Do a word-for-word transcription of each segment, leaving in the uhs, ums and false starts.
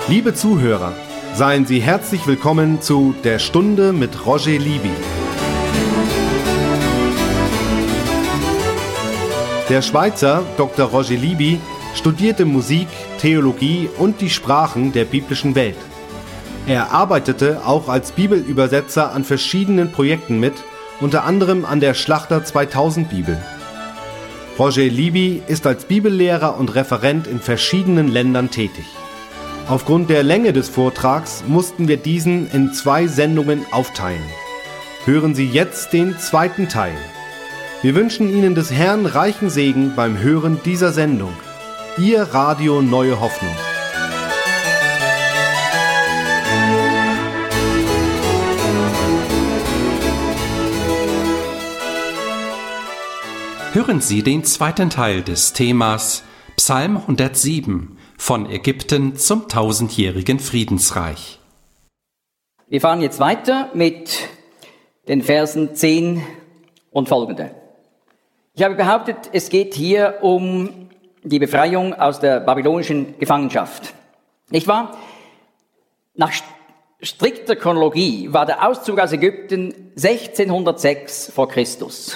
Liebe Zuhörer, seien Sie herzlich willkommen zu Der Stunde mit Roger Libby. Der Schweizer Doktor Roger Libby studierte Musik, Theologie und die Sprachen der biblischen Welt. Er arbeitete auch als Bibelübersetzer an verschiedenen Projekten mit, unter anderem an der Schlachter zweitausend Bibel. Roger Libby ist als Bibellehrer und Referent in verschiedenen Ländern tätig. Aufgrund der Länge des Vortrags mussten wir diesen in zwei Sendungen aufteilen. Hören Sie jetzt den zweiten Teil. Wir wünschen Ihnen des Herrn reichen Segen beim Hören dieser Sendung. Ihr Radio Neue Hoffnung. Hören Sie den zweiten Teil des Themas Psalm hundertsieben von Ägypten zum tausendjährigen Friedensreich. Wir fahren jetzt weiter mit den Versen zehn und folgende. Ich habe behauptet, es geht hier um die Befreiung aus der babylonischen Gefangenschaft. Nicht wahr? Nach strikter Chronologie war der Auszug aus Ägypten sechzehnhundertsechs vor Christus.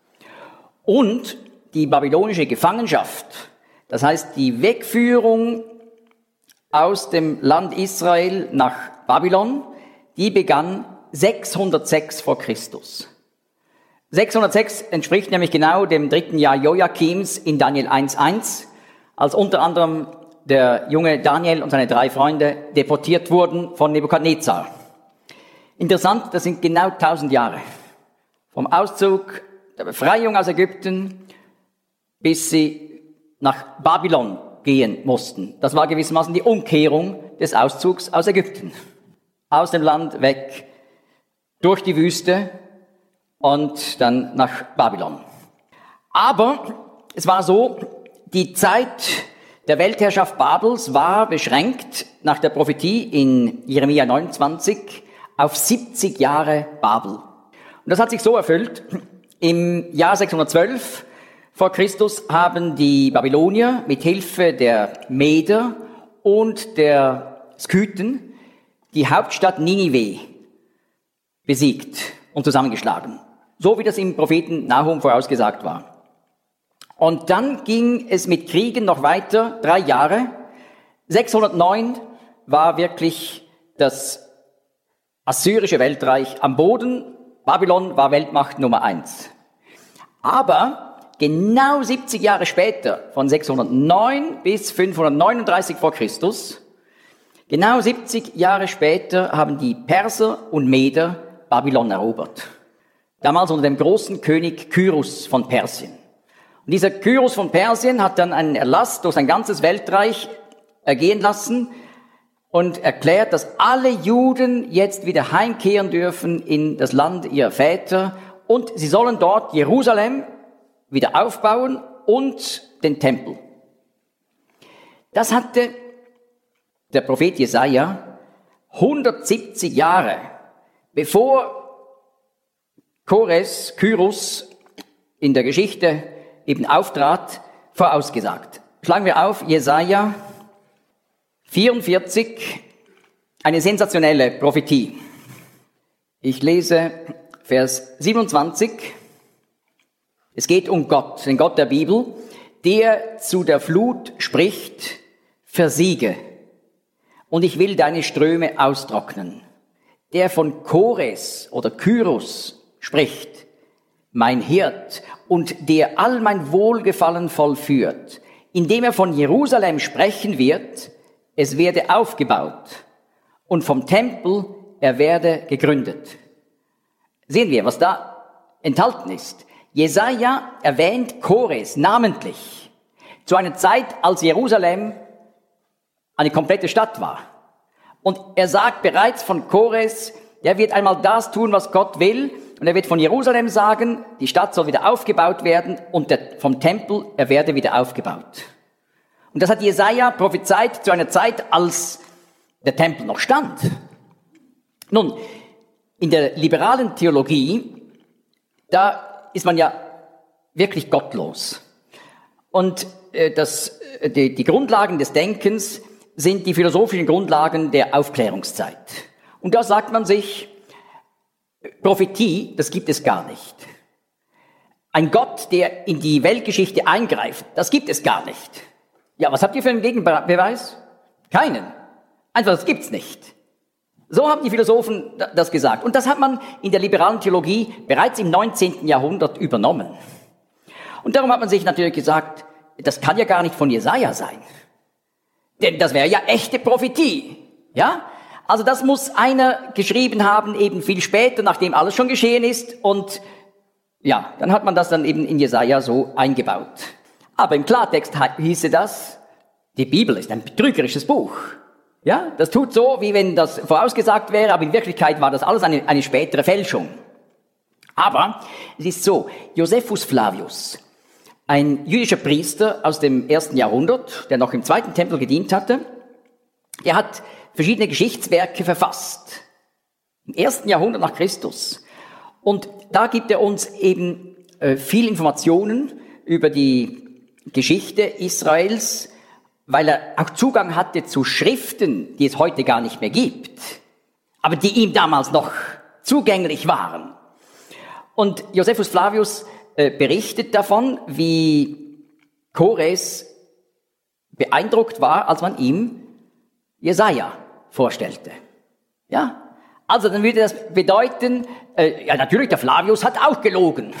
Und die babylonische Gefangenschaft, das heißt die Wegführung aus dem Land Israel nach Babylon, die begann sechshundertsechs vor Christus. sechshundertsechs entspricht nämlich genau dem dritten Jahr Joachims in Daniel eins eins, als unter anderem der junge Daniel und seine drei Freunde deportiert wurden von Nebukadnezar. Interessant, das sind genau tausend Jahre. Vom Auszug der Befreiung aus Ägypten, bis sie nach Babylon gehen mussten. Das war gewissermaßen die Umkehrung des Auszugs aus Ägypten. Aus dem Land weg, durch die Wüste und dann nach Babylon. Aber es war so, die Zeit der Weltherrschaft Babels war beschränkt nach der Prophetie in Jeremia neunundzwanzig auf siebzig Jahre Babel. Und das hat sich so erfüllt. Im Jahr sechshundertzwölf vor Christus haben die Babylonier mit Hilfe der Meder und der Skythen die Hauptstadt Ninive besiegt und zusammengeschlagen. So wie das im Propheten Nahum vorausgesagt war. Und dann ging es mit Kriegen noch weiter, drei Jahre. sechshundertneun war wirklich das assyrische Weltreich am Boden. Babylon war Weltmacht Nummer eins. Aber genau siebzig Jahre später, von sechshundertneun bis fünfhundertneununddreißig vor Christus, genau siebzig Jahre später haben die Perser und Meder Babylon erobert. Damals unter dem großen König Kyros von Persien. Und dieser Kyros von Persien hat dann einen Erlass durch sein ganzes Weltreich ergehen lassen und erklärt, dass alle Juden jetzt wieder heimkehren dürfen in das Land ihrer Väter und sie sollen dort Jerusalem wieder aufbauen und den Tempel. Das hatte der Prophet Jesaja hundertsiebzig Jahre bevor Kores, Kyros in der Geschichte eben auftrat, vorausgesagt. Schlagen wir auf, Jesaja vierundvierzig, eine sensationelle Prophetie. Ich lese Vers siebenundzwanzig. Es geht um Gott, den Gott der Bibel, der zu der Flut spricht, versiege, und ich will deine Ströme austrocknen. Der von Kores oder Kyros spricht, mein Hirt, und der all mein Wohlgefallen vollführt, indem er von Jerusalem sprechen wird, es werde aufgebaut, und vom Tempel er werde gegründet. Sehen wir, was da enthalten ist. Jesaja erwähnt Kores namentlich zu einer Zeit, als Jerusalem eine komplette Stadt war. Und er sagt bereits von Kores, er wird einmal das tun, was Gott will. Und er wird von Jerusalem sagen, die Stadt soll wieder aufgebaut werden und der, vom Tempel, er werde wieder aufgebaut. Und das hat Jesaja prophezeit zu einer Zeit, als der Tempel noch stand. Nun, in der liberalen Theologie, da ist man ja wirklich gottlos. Und äh, das, äh, die, die Grundlagen des Denkens sind die philosophischen Grundlagen der Aufklärungszeit. Und da sagt man sich, Prophetie, das gibt es gar nicht. Ein Gott, der in die Weltgeschichte eingreift, das gibt es gar nicht. Ja, was habt ihr für einen Gegenbeweis? Keinen. Einfach, das gibt's nicht. So haben die Philosophen das gesagt. Und das hat man in der liberalen Theologie bereits im neunzehnten Jahrhundert übernommen. Und darum hat man sich natürlich gesagt, das kann ja gar nicht von Jesaja sein. Denn das wäre ja echte Prophetie. Ja? Also das muss einer geschrieben haben, eben viel später, nachdem alles schon geschehen ist. Und ja, dann hat man das dann eben in Jesaja so eingebaut. Aber im Klartext hieße das, die Bibel ist ein betrügerisches Buch. Ja, das tut so, wie wenn das vorausgesagt wäre, aber in Wirklichkeit war das alles eine, eine spätere Fälschung. Aber es ist so, Josephus Flavius, ein jüdischer Priester aus dem ersten Jahrhundert, der noch im zweiten Tempel gedient hatte, er hat verschiedene Geschichtswerke verfasst. Im ersten Jahrhundert nach Christus. Und da gibt er uns eben äh, viel Informationen über die Geschichte Israels, weil er auch Zugang hatte zu Schriften, die es heute gar nicht mehr gibt, aber die ihm damals noch zugänglich waren. Und Josephus Flavius äh, berichtet davon, wie Kores beeindruckt war, als man ihm Jesaja vorstellte. Ja? Also dann würde das bedeuten, äh, ja natürlich, der Flavius hat auch gelogen.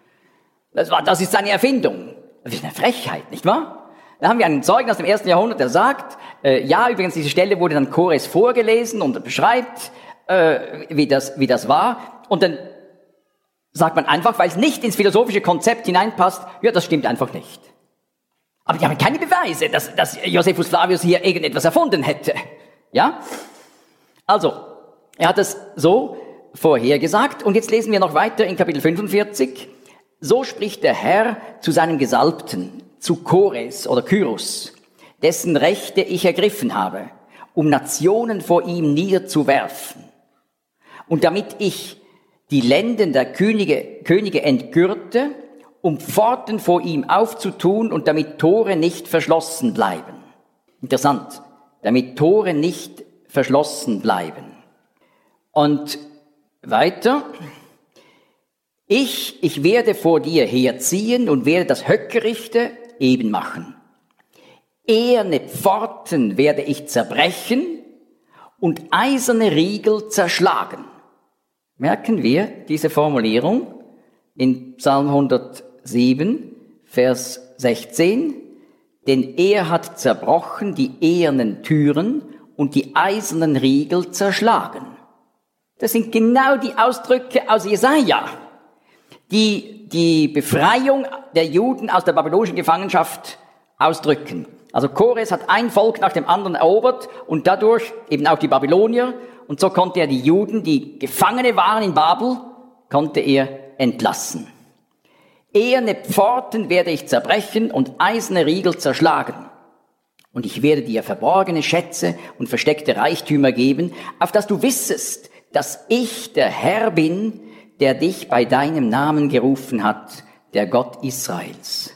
Das war, das ist seine Erfindung. Das ist eine Frechheit, nicht wahr? Da haben wir einen Zeugen aus dem ersten Jahrhundert, der sagt, äh, ja, übrigens, diese Stelle wurde dann Kores vorgelesen und beschreibt, äh, wie das, wie das war. Und dann sagt man einfach, weil es nicht ins philosophische Konzept hineinpasst, ja, das stimmt einfach nicht. Aber die haben keine Beweise, dass, dass Josephus Flavius hier irgendetwas erfunden hätte. Ja? Also, er hat es so vorhergesagt. Und jetzt lesen wir noch weiter in Kapitel fünfundvierzig. So spricht der Herr zu seinem Gesalbten, zu Kores oder Kyros, dessen Rechte ich ergriffen habe, um Nationen vor ihm niederzuwerfen. Und damit ich die Lenden der Könige, Könige entgürte, um Pforten vor ihm aufzutun und damit Tore nicht verschlossen bleiben. Interessant, damit Tore nicht verschlossen bleiben. Und weiter, ich, ich werde vor dir herziehen und werde das Höckerichte eben machen. Eherne Pforten werde ich zerbrechen und eiserne Riegel zerschlagen. Merken wir diese Formulierung in Psalm hundertsieben, Vers sechzehn. Denn er hat zerbrochen die ehernen Türen und die eisernen Riegel zerschlagen. Das sind genau die Ausdrücke aus Jesaja, die die Befreiung der Juden aus der babylonischen Gefangenschaft ausdrücken. Also Kores hat ein Volk nach dem anderen erobert und dadurch eben auch die Babylonier. Und so konnte er die Juden, die Gefangene waren in Babel, konnte er entlassen. Eherne Pforten werde ich zerbrechen und eiserne Riegel zerschlagen. Und ich werde dir verborgene Schätze und versteckte Reichtümer geben, auf dass du wissest, dass ich der Herr bin, der dich bei deinem Namen gerufen hat, der Gott Israels.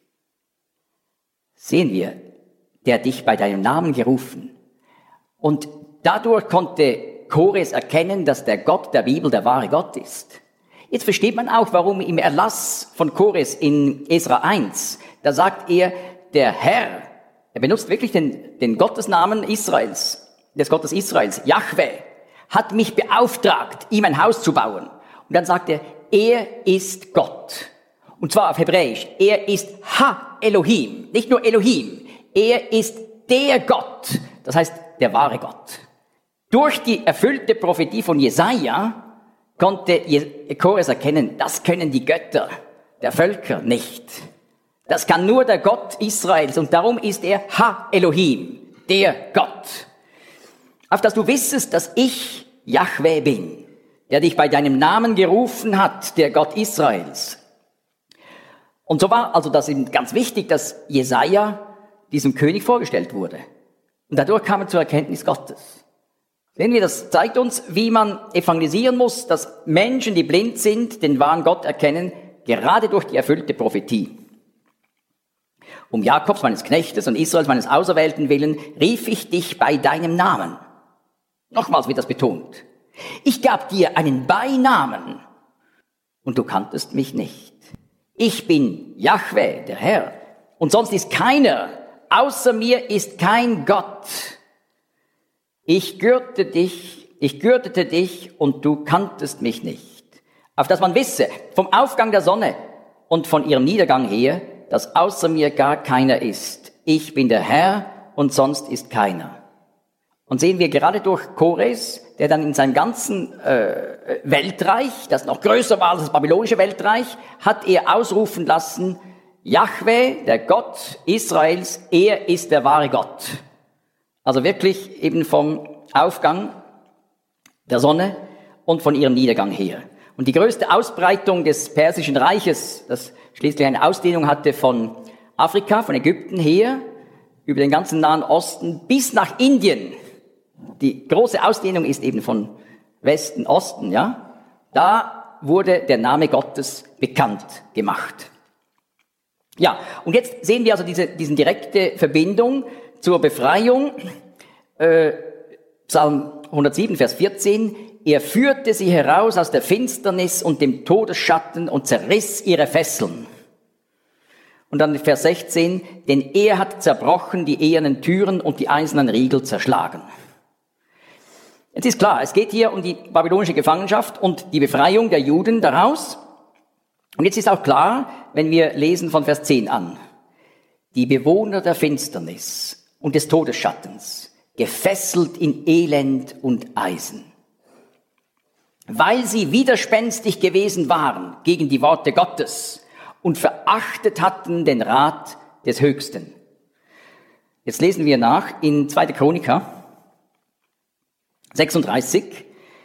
Sehen wir, der dich bei deinem Namen gerufen. Und dadurch konnte Kores erkennen, dass der Gott der Bibel der wahre Gott ist. Jetzt versteht man auch, warum im Erlass von Kores in Esra eins, da sagt er, der Herr, er benutzt wirklich den, den Gottesnamen Israels, des Gottes Israels, Jahwe, hat mich beauftragt, ihm ein Haus zu bauen. Und dann sagt er, er ist Gott. Und zwar auf Hebräisch, er ist Ha-Elohim, nicht nur Elohim, er ist der Gott, das heißt der wahre Gott. Durch die erfüllte Prophetie von Jesaja konnte Kores erkennen, das können die Götter der Völker nicht. Das kann nur der Gott Israels und darum ist er Ha-Elohim, der Gott. Auf dass du wissest, dass ich Jahwe bin, der dich bei deinem Namen gerufen hat, der Gott Israels. Und so war also das eben ganz wichtig, dass Jesaja diesem König vorgestellt wurde. Und dadurch kam er zur Erkenntnis Gottes. Sehen wir, das zeigt uns, wie man evangelisieren muss, dass Menschen, die blind sind, den wahren Gott erkennen, gerade durch die erfüllte Prophetie. Um Jakobs, meines Knechtes, und Israels, meines Auserwählten willen, rief ich dich bei deinem Namen. Nochmals wird das betont. Ich gab dir einen Beinamen, und du kanntest mich nicht. Ich bin Jahwe, der Herr, und sonst ist keiner, außer mir ist kein Gott. Ich gürtete dich, ich gürtete dich, und du kanntest mich nicht. Auf dass man wisse, vom Aufgang der Sonne und von ihrem Niedergang her, dass außer mir gar keiner ist. Ich bin der Herr, und sonst ist keiner. Und sehen wir gerade durch Kores, der dann in seinem ganzen äh, Weltreich, das noch größer war als das babylonische Weltreich, hat er ausrufen lassen, Jahwe, der Gott Israels, er ist der wahre Gott. Also wirklich eben vom Aufgang der Sonne und von ihrem Niedergang her. Und die größte Ausbreitung des Persischen Reiches, das schließlich eine Ausdehnung hatte von Afrika, von Ägypten her, über den ganzen Nahen Osten bis nach Indien. Die große Ausdehnung ist eben von Westen, Osten, ja. Da wurde der Name Gottes bekannt gemacht. Ja, und jetzt sehen wir also diese, diese direkte Verbindung zur Befreiung. Äh, Psalm hundertsieben, Vers vierzehn. Er führte sie heraus aus der Finsternis und dem Todesschatten und zerriss ihre Fesseln. Und dann Vers sechzehn. Denn er hat zerbrochen die ehernen Türen und die eisernen Riegel zerschlagen. Jetzt ist klar, es geht hier um die babylonische Gefangenschaft und die Befreiung der Juden daraus. Und jetzt ist auch klar, wenn wir lesen von Vers zehn an, die Bewohner der Finsternis und des Todesschattens, gefesselt in Elend und Eisen. Weil sie widerspenstig gewesen waren gegen die Worte Gottes und verachtet hatten den Rat des Höchsten. Jetzt lesen wir nach in zweiter Chroniker sechsunddreißig,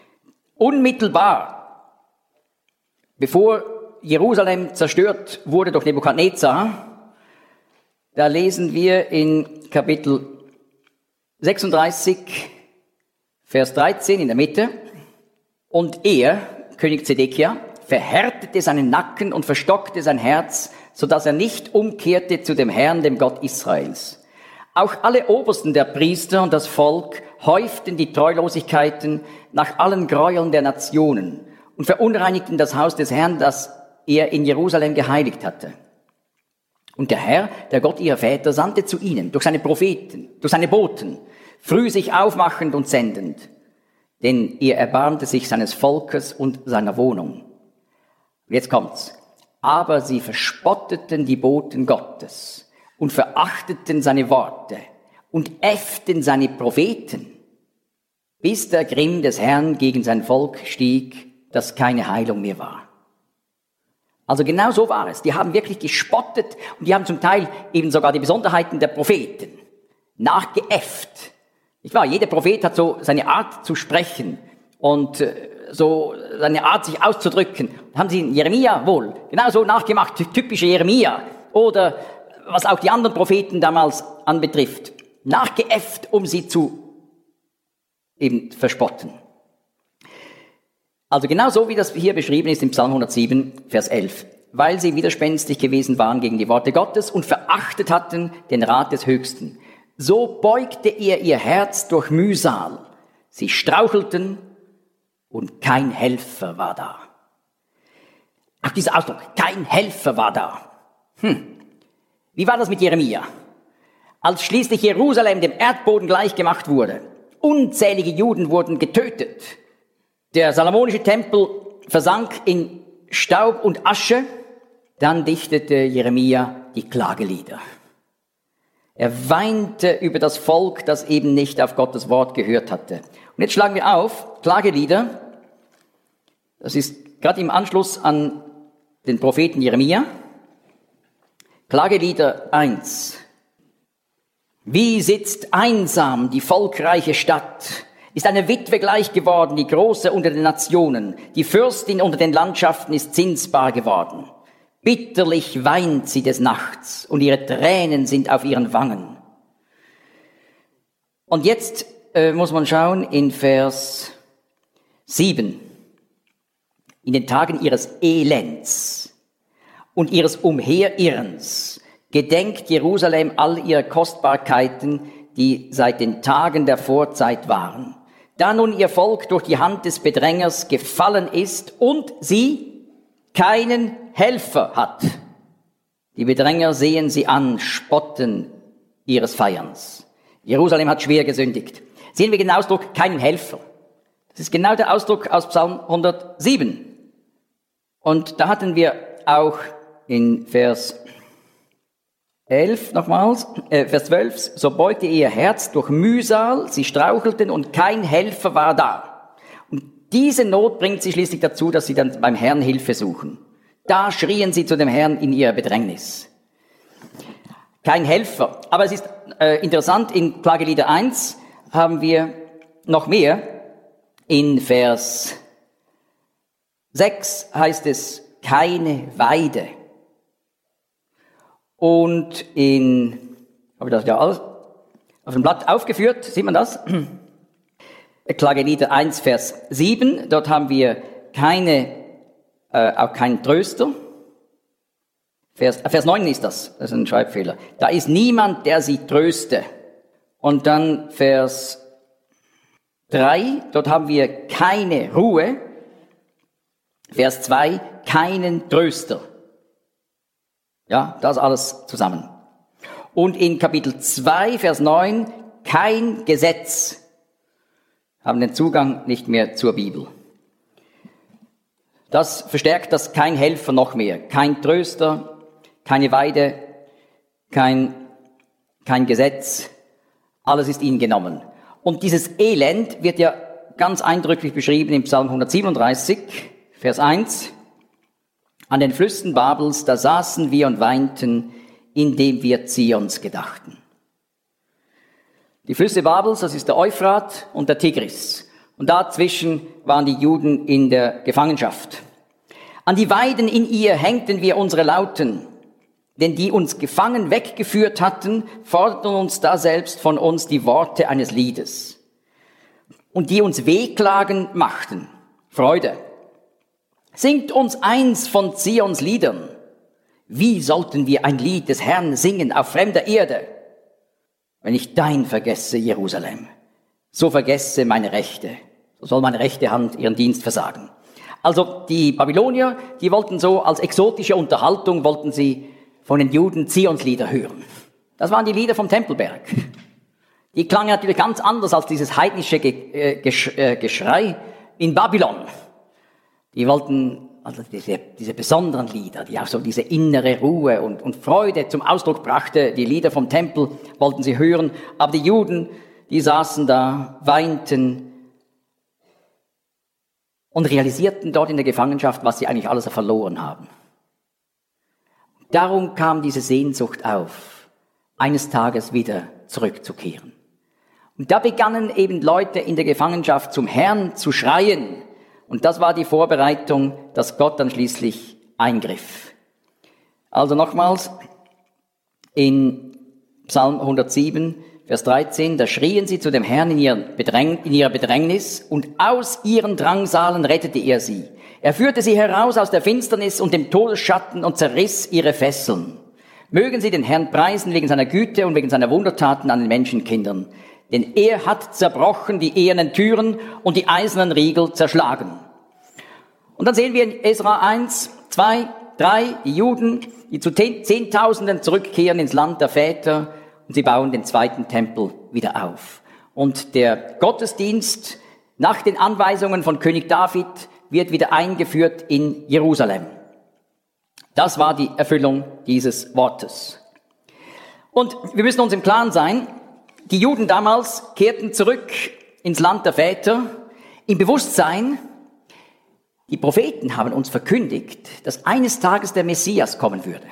unmittelbar, bevor Jerusalem zerstört wurde durch Nebukadnezar, da lesen wir in Kapitel sechsunddreißig, Vers dreizehn in der Mitte, und er, König Zedekia, verhärtete seinen Nacken und verstockte sein Herz, so dass er nicht umkehrte zu dem Herrn, dem Gott Israels. Auch alle Obersten der Priester und das Volk häuften die Treulosigkeiten nach allen Gräueln der Nationen und verunreinigten das Haus des Herrn, das er in Jerusalem geheiligt hatte. Und der Herr, der Gott ihrer Väter, sandte zu ihnen durch seine Propheten, durch seine Boten, früh sich aufmachend und sendend, denn er erbarmte sich seines Volkes und seiner Wohnung. Und jetzt kommt's. Aber sie verspotteten die Boten Gottes und verachteten seine Worte und äfften seine Propheten, bis der Grimm des Herrn gegen sein Volk stieg, dass keine Heilung mehr war. Also genau so war es. Die haben wirklich gespottet und die haben zum Teil eben sogar die Besonderheiten der Propheten nachgeäfft. Nicht wahr? Jeder Prophet hat so seine Art zu sprechen und so seine Art sich auszudrücken. Haben sie in Jeremia wohl genauso nachgemacht, typische Jeremia oder was auch die anderen Propheten damals anbetrifft, nachgeäfft, um sie zu eben verspotten. Also genau so, wie das hier beschrieben ist im Psalm hundertsieben, Vers elf. Weil sie widerspenstig gewesen waren gegen die Worte Gottes und verachtet hatten den Rat des Höchsten. So beugte er ihr Herz durch Mühsal. Sie strauchelten und kein Helfer war da. Auch dieser Ausdruck, kein Helfer war da. Hm. Wie war das mit Jeremia? Als schließlich Jerusalem dem Erdboden gleichgemacht wurde, unzählige Juden wurden getötet, der salomonische Tempel versank in Staub und Asche, dann dichtete Jeremia die Klagelieder. Er weinte über das Volk, das eben nicht auf Gottes Wort gehört hatte. Und jetzt schlagen wir auf, Klagelieder, das ist gerade im Anschluss an den Propheten Jeremia, Klagelieder eins. Wie sitzt einsam die volkreiche Stadt, ist eine Witwe gleich geworden, die Große unter den Nationen, die Fürstin unter den Landschaften ist zinsbar geworden. Bitterlich weint sie des Nachts und ihre Tränen sind auf ihren Wangen. Und jetzt äh, muss man schauen in Vers sieben. In den Tagen ihres Elends und ihres Umherirrens gedenkt Jerusalem all ihrer Kostbarkeiten, die seit den Tagen der Vorzeit waren. Da nun ihr Volk durch die Hand des Bedrängers gefallen ist und sie keinen Helfer hat. Die Bedränger sehen sie an, spotten ihres Feierns. Jerusalem hat schwer gesündigt. Sehen wir den Ausdruck, keinen Helfer. Das ist genau der Ausdruck aus Psalm hundertsieben. Und da hatten wir auch in Vers elf nochmals, äh, Vers zwölf, so beugte ihr Herz durch Mühsal, sie strauchelten und kein Helfer war da. Und diese Not bringt sie schließlich dazu, dass sie dann beim Herrn Hilfe suchen. Da schrien sie zu dem Herrn in ihrer Bedrängnis. Kein Helfer. Aber es ist äh, interessant, in Klagelieder eins haben wir noch mehr. In Vers sechs heißt es, keine Weide. Und in, habe ich das ja alles auf dem Blatt aufgeführt, sieht man das? Klagelieder eins, Vers sieben, dort haben wir keine, äh, auch keinen Tröster. Vers, äh, Vers neun ist das, das ist ein Schreibfehler. Da ist niemand, der sie tröste. Und dann Vers drei, dort haben wir keine Ruhe. Vers zwei, keinen Tröster. Ja, das alles zusammen. Und in Kapitel zwei, Vers neun, kein Gesetz. Haben den Zugang nicht mehr zur Bibel. Das verstärkt das kein Helfer noch mehr. Kein Tröster, keine Weide, kein, kein Gesetz. Alles ist ihnen genommen. Und dieses Elend wird ja ganz eindrücklich beschrieben im Psalm hundertsiebenunddreißig, Vers eins. An den Flüssen Babels, da saßen wir und weinten, indem wir Zions gedachten. Die Flüsse Babels, das ist der Euphrat und der Tigris. Und dazwischen waren die Juden in der Gefangenschaft. An die Weiden in ihr hängten wir unsere Lauten, denn die uns gefangen weggeführt hatten, forderten uns da selbst von uns die Worte eines Liedes. Und die uns Wehklagen machten, Freude. Singt uns eins von Zions Liedern. Wie sollten wir ein Lied des Herrn singen auf fremder Erde? Wenn ich dein vergesse, Jerusalem, so vergesse meine Rechte. So soll meine rechte Hand ihren Dienst versagen. Also die Babylonier, die wollten so als exotische Unterhaltung, wollten sie von den Juden Zions Lieder hören. Das waren die Lieder vom Tempelberg. Die klangen natürlich ganz anders als dieses heidnische Geschrei in Babylon. Die wollten, also diese, diese besonderen Lieder, die auch so diese innere Ruhe und, und Freude zum Ausdruck brachte, die Lieder vom Tempel wollten sie hören. Aber die Juden, die saßen da, weinten und realisierten dort in der Gefangenschaft, was sie eigentlich alles verloren haben. Darum kam diese Sehnsucht auf, eines Tages wieder zurückzukehren. Und da begannen eben Leute in der Gefangenschaft zum Herrn zu schreien. Und das war die Vorbereitung, dass Gott dann schließlich eingriff. Also nochmals, in Psalm hundertsieben, Vers dreizehn, da schrien sie zu dem Herrn in ihrer, Bedräng, in ihrer Bedrängnis und aus ihren Drangsalen rettete er sie. Er führte sie heraus aus der Finsternis und dem Todesschatten und zerriss ihre Fesseln. Mögen sie den Herrn preisen wegen seiner Güte und wegen seiner Wundertaten an den Menschenkindern. Denn er hat zerbrochen die ehernen Türen und die eisernen Riegel zerschlagen. Und dann sehen wir in Esra eins, zwei, drei, die Juden, die zu Zehntausenden zurückkehren ins Land der Väter und sie bauen den zweiten Tempel wieder auf. Und der Gottesdienst nach den Anweisungen von König David wird wieder eingeführt in Jerusalem. Das war die Erfüllung dieses Wortes. Und wir müssen uns im Klaren sein, die Juden damals kehrten zurück ins Land der Väter im Bewusstsein, die Propheten haben uns verkündigt, dass eines Tages der Messias kommen würde.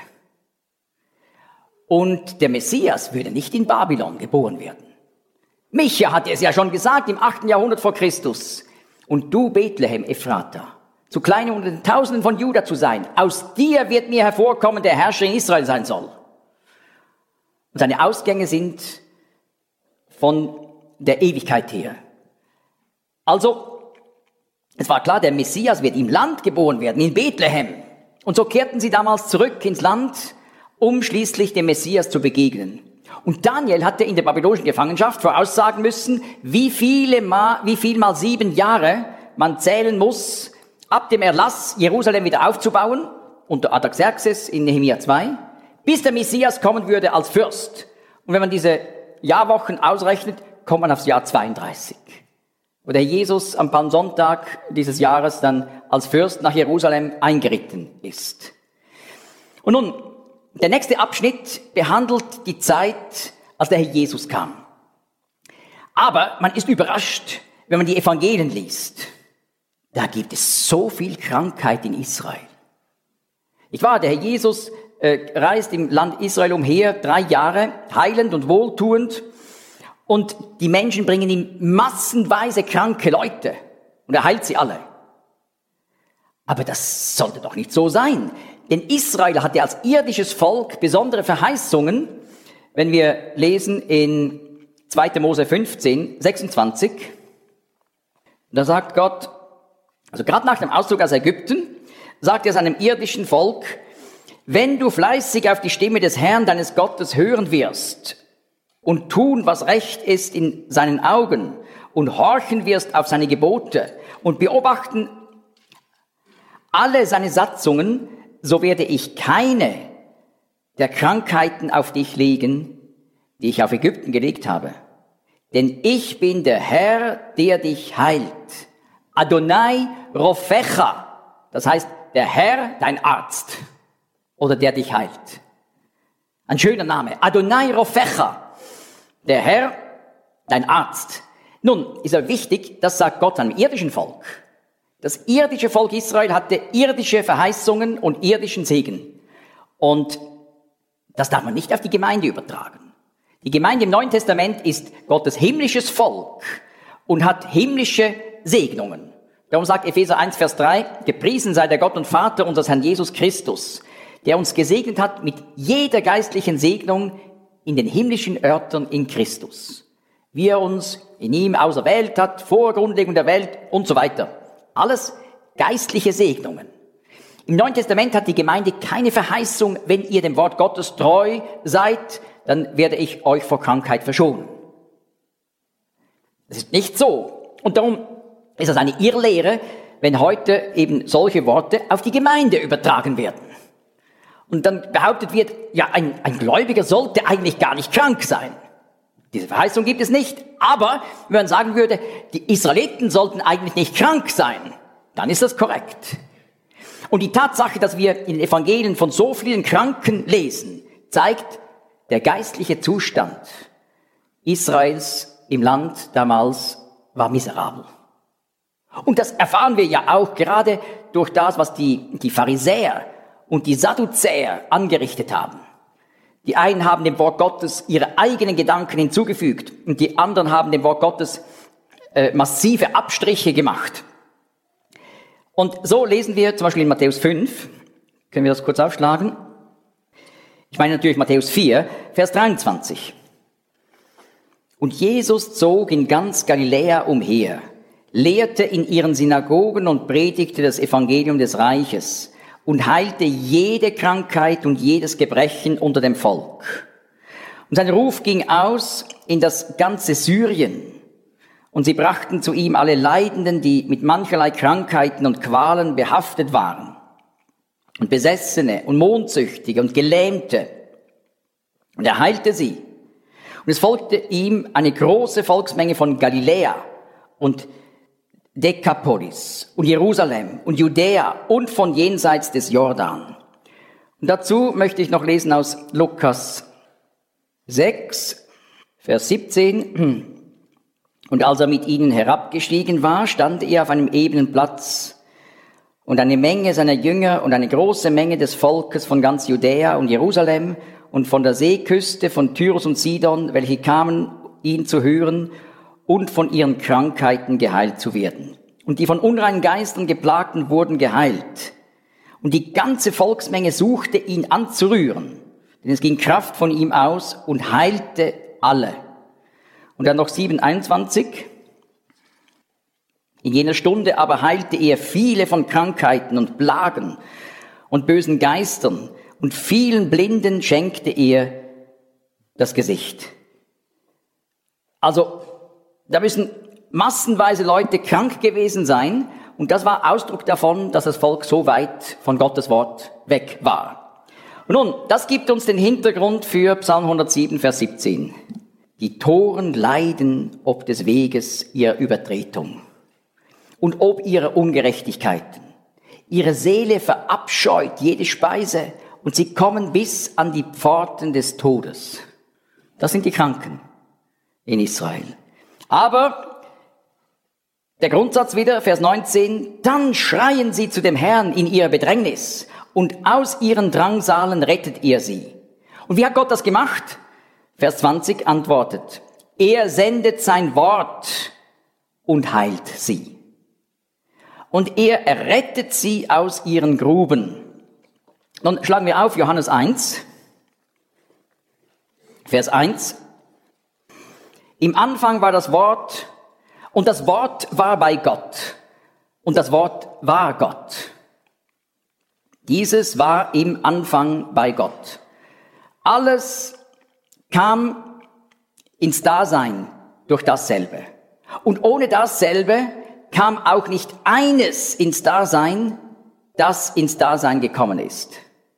Und der Messias würde nicht in Babylon geboren werden. Micha hatte es ja schon gesagt im achten Jahrhundert vor Christus. Und du, Bethlehem, Ephrata, zu klein unter den Tausenden von Juda zu sein, aus dir wird mir hervorkommen, der Herrscher in Israel sein soll. Und seine Ausgänge sind von der Ewigkeit her. Also, es war klar, der Messias wird im Land geboren werden, in Bethlehem. Und so kehrten sie damals zurück ins Land um schließlich dem Messias zu begegnen. Und Daniel hatte in der babylonischen Gefangenschaft voraussagen müssen, wie viele mal, wie viel mal sieben Jahre man zählen muss, ab dem Erlass, Jerusalem wieder aufzubauen, unter Artaxerxes in Nehemia zwei, bis der Messias kommen würde als Fürst. Und wenn man diese Jahrwochen ausrechnet, kommt man aufs Jahr zweiunddreißig. Wo der Jesus am Palmsonntag dieses Jahres dann als Fürst nach Jerusalem eingeritten ist. Und nun, der nächste Abschnitt behandelt die Zeit, als der Herr Jesus kam. Aber man ist überrascht, wenn man die Evangelien liest. Da gibt es so viel Krankheit in Israel. Ich war, der Herr Jesus äh, reist im Land Israel umher, drei Jahre, heilend und wohltuend. Und die Menschen bringen ihm massenweise kranke Leute. Und er heilt sie alle. Aber das sollte doch nicht so sein. Denn Israel hatte als irdisches Volk besondere Verheißungen, wenn wir lesen in zweiter Mose fünfzehn, sechsundzwanzig. Da sagt Gott, also gerade nach dem Auszug aus Ägypten, sagt er seinem irdischen Volk, wenn du fleißig auf die Stimme des Herrn, deines Gottes, hören wirst und tun, was recht ist in seinen Augen und horchen wirst auf seine Gebote und beobachten alle seine Satzungen, so werde ich keine der Krankheiten auf dich legen, die ich auf Ägypten gelegt habe. Denn ich bin der Herr, der dich heilt. Adonai Rofecha, das heißt, der Herr, dein Arzt, oder der dich heilt. Ein schöner Name, Adonai Rofecha, der Herr, dein Arzt. Nun, ist ja wichtig, das sagt Gott einem irdischen Volk. Das irdische Volk Israel hatte irdische Verheißungen und irdischen Segen. Und das darf man nicht auf die Gemeinde übertragen. Die Gemeinde im Neuen Testament ist Gottes himmlisches Volk und hat himmlische Segnungen. Darum sagt Epheser eins, Vers drei, gepriesen sei der Gott und Vater unseres Herrn Jesus Christus, der uns gesegnet hat mit jeder geistlichen Segnung in den himmlischen Örtern in Christus. Wie er uns in ihm auserwählt hat, vor Grundlegung der Welt und so weiter. Alles geistliche Segnungen. Im Neuen Testament hat die Gemeinde keine Verheißung, wenn ihr dem Wort Gottes treu seid, dann werde ich euch vor Krankheit verschonen. Das ist nicht so. Und darum ist es eine Irrlehre, wenn heute eben solche Worte auf die Gemeinde übertragen werden. Und dann behauptet wird, ja, ein, ein Gläubiger sollte eigentlich gar nicht krank sein. Diese Verheißung gibt es nicht. Aber wenn man sagen würde, die Israeliten sollten eigentlich nicht krank sein, dann ist das korrekt. Und die Tatsache, dass wir in den Evangelien von so vielen Kranken lesen, zeigt, der geistliche Zustand Israels im Land damals war miserabel. Und das erfahren wir ja auch gerade durch das, was die, die Pharisäer und die Sadduzäer angerichtet haben. Die einen haben dem Wort Gottes ihre eigenen Gedanken hinzugefügt und die anderen haben dem Wort Gottes äh, massive Abstriche gemacht. Und so lesen wir zum Beispiel in Matthäus fünf, können wir das kurz aufschlagen? Ich meine natürlich Matthäus vier, Vers dreiundzwanzig. Und Jesus zog in ganz Galiläa umher, lehrte in ihren Synagogen und predigte das Evangelium des Reiches und heilte jede Krankheit und jedes Gebrechen unter dem Volk. Und sein Ruf ging aus in das ganze Syrien. Und sie brachten zu ihm alle Leidenden, die mit mancherlei Krankheiten und Qualen behaftet waren. Und Besessene und Mondsüchtige und Gelähmte. Und er heilte sie. Und es folgte ihm eine große Volksmenge von Galiläa und Dekapolis und Jerusalem und Judäa und von jenseits des Jordan. Und dazu möchte ich noch lesen aus Lukas sechs, Vers siebzehn. Und als er mit ihnen herabgestiegen war, stand er auf einem ebenen Platz. Und eine Menge seiner Jünger und eine große Menge des Volkes von ganz Judäa und Jerusalem und von der Seeküste von Tyrus und Sidon, welche kamen, ihn zu hören und von ihren Krankheiten geheilt zu werden. Und die von unreinen Geistern geplagten wurden geheilt. Und die ganze Volksmenge suchte ihn anzurühren, denn es ging Kraft von ihm aus und heilte alle. Und dann noch sieben, einundzwanzig. In jener Stunde aber heilte er viele von Krankheiten und Plagen und bösen Geistern und vielen Blinden schenkte er das Gesicht. Also, da müssen massenweise Leute krank gewesen sein, und das war Ausdruck davon, dass das Volk so weit von Gottes Wort weg war. Und nun, das gibt uns den Hintergrund für Psalm hundertsieben, Vers siebzehn. Die Toren leiden ob des Weges ihrer Übertretung und ob ihrer Ungerechtigkeiten. Ihre Seele verabscheut jede Speise und sie kommen bis an die Pforten des Todes. Das sind die Kranken in Israel. Aber der Grundsatz wieder, Vers neunzehn, dann schreien sie zu dem Herrn in ihrer Bedrängnis und aus ihren Drangsalen rettet er sie. Und wie hat Gott das gemacht? Vers zwanzig antwortet, er sendet sein Wort und heilt sie. Und er errettet sie aus ihren Gruben. Nun schlagen wir auf Johannes eins, Vers eins. Im Anfang war das Wort, und das Wort war bei Gott, und das Wort war Gott. Dieses war im Anfang bei Gott. Alles kam ins Dasein durch dasselbe. Und ohne dasselbe kam auch nicht eines ins Dasein, das ins Dasein gekommen ist.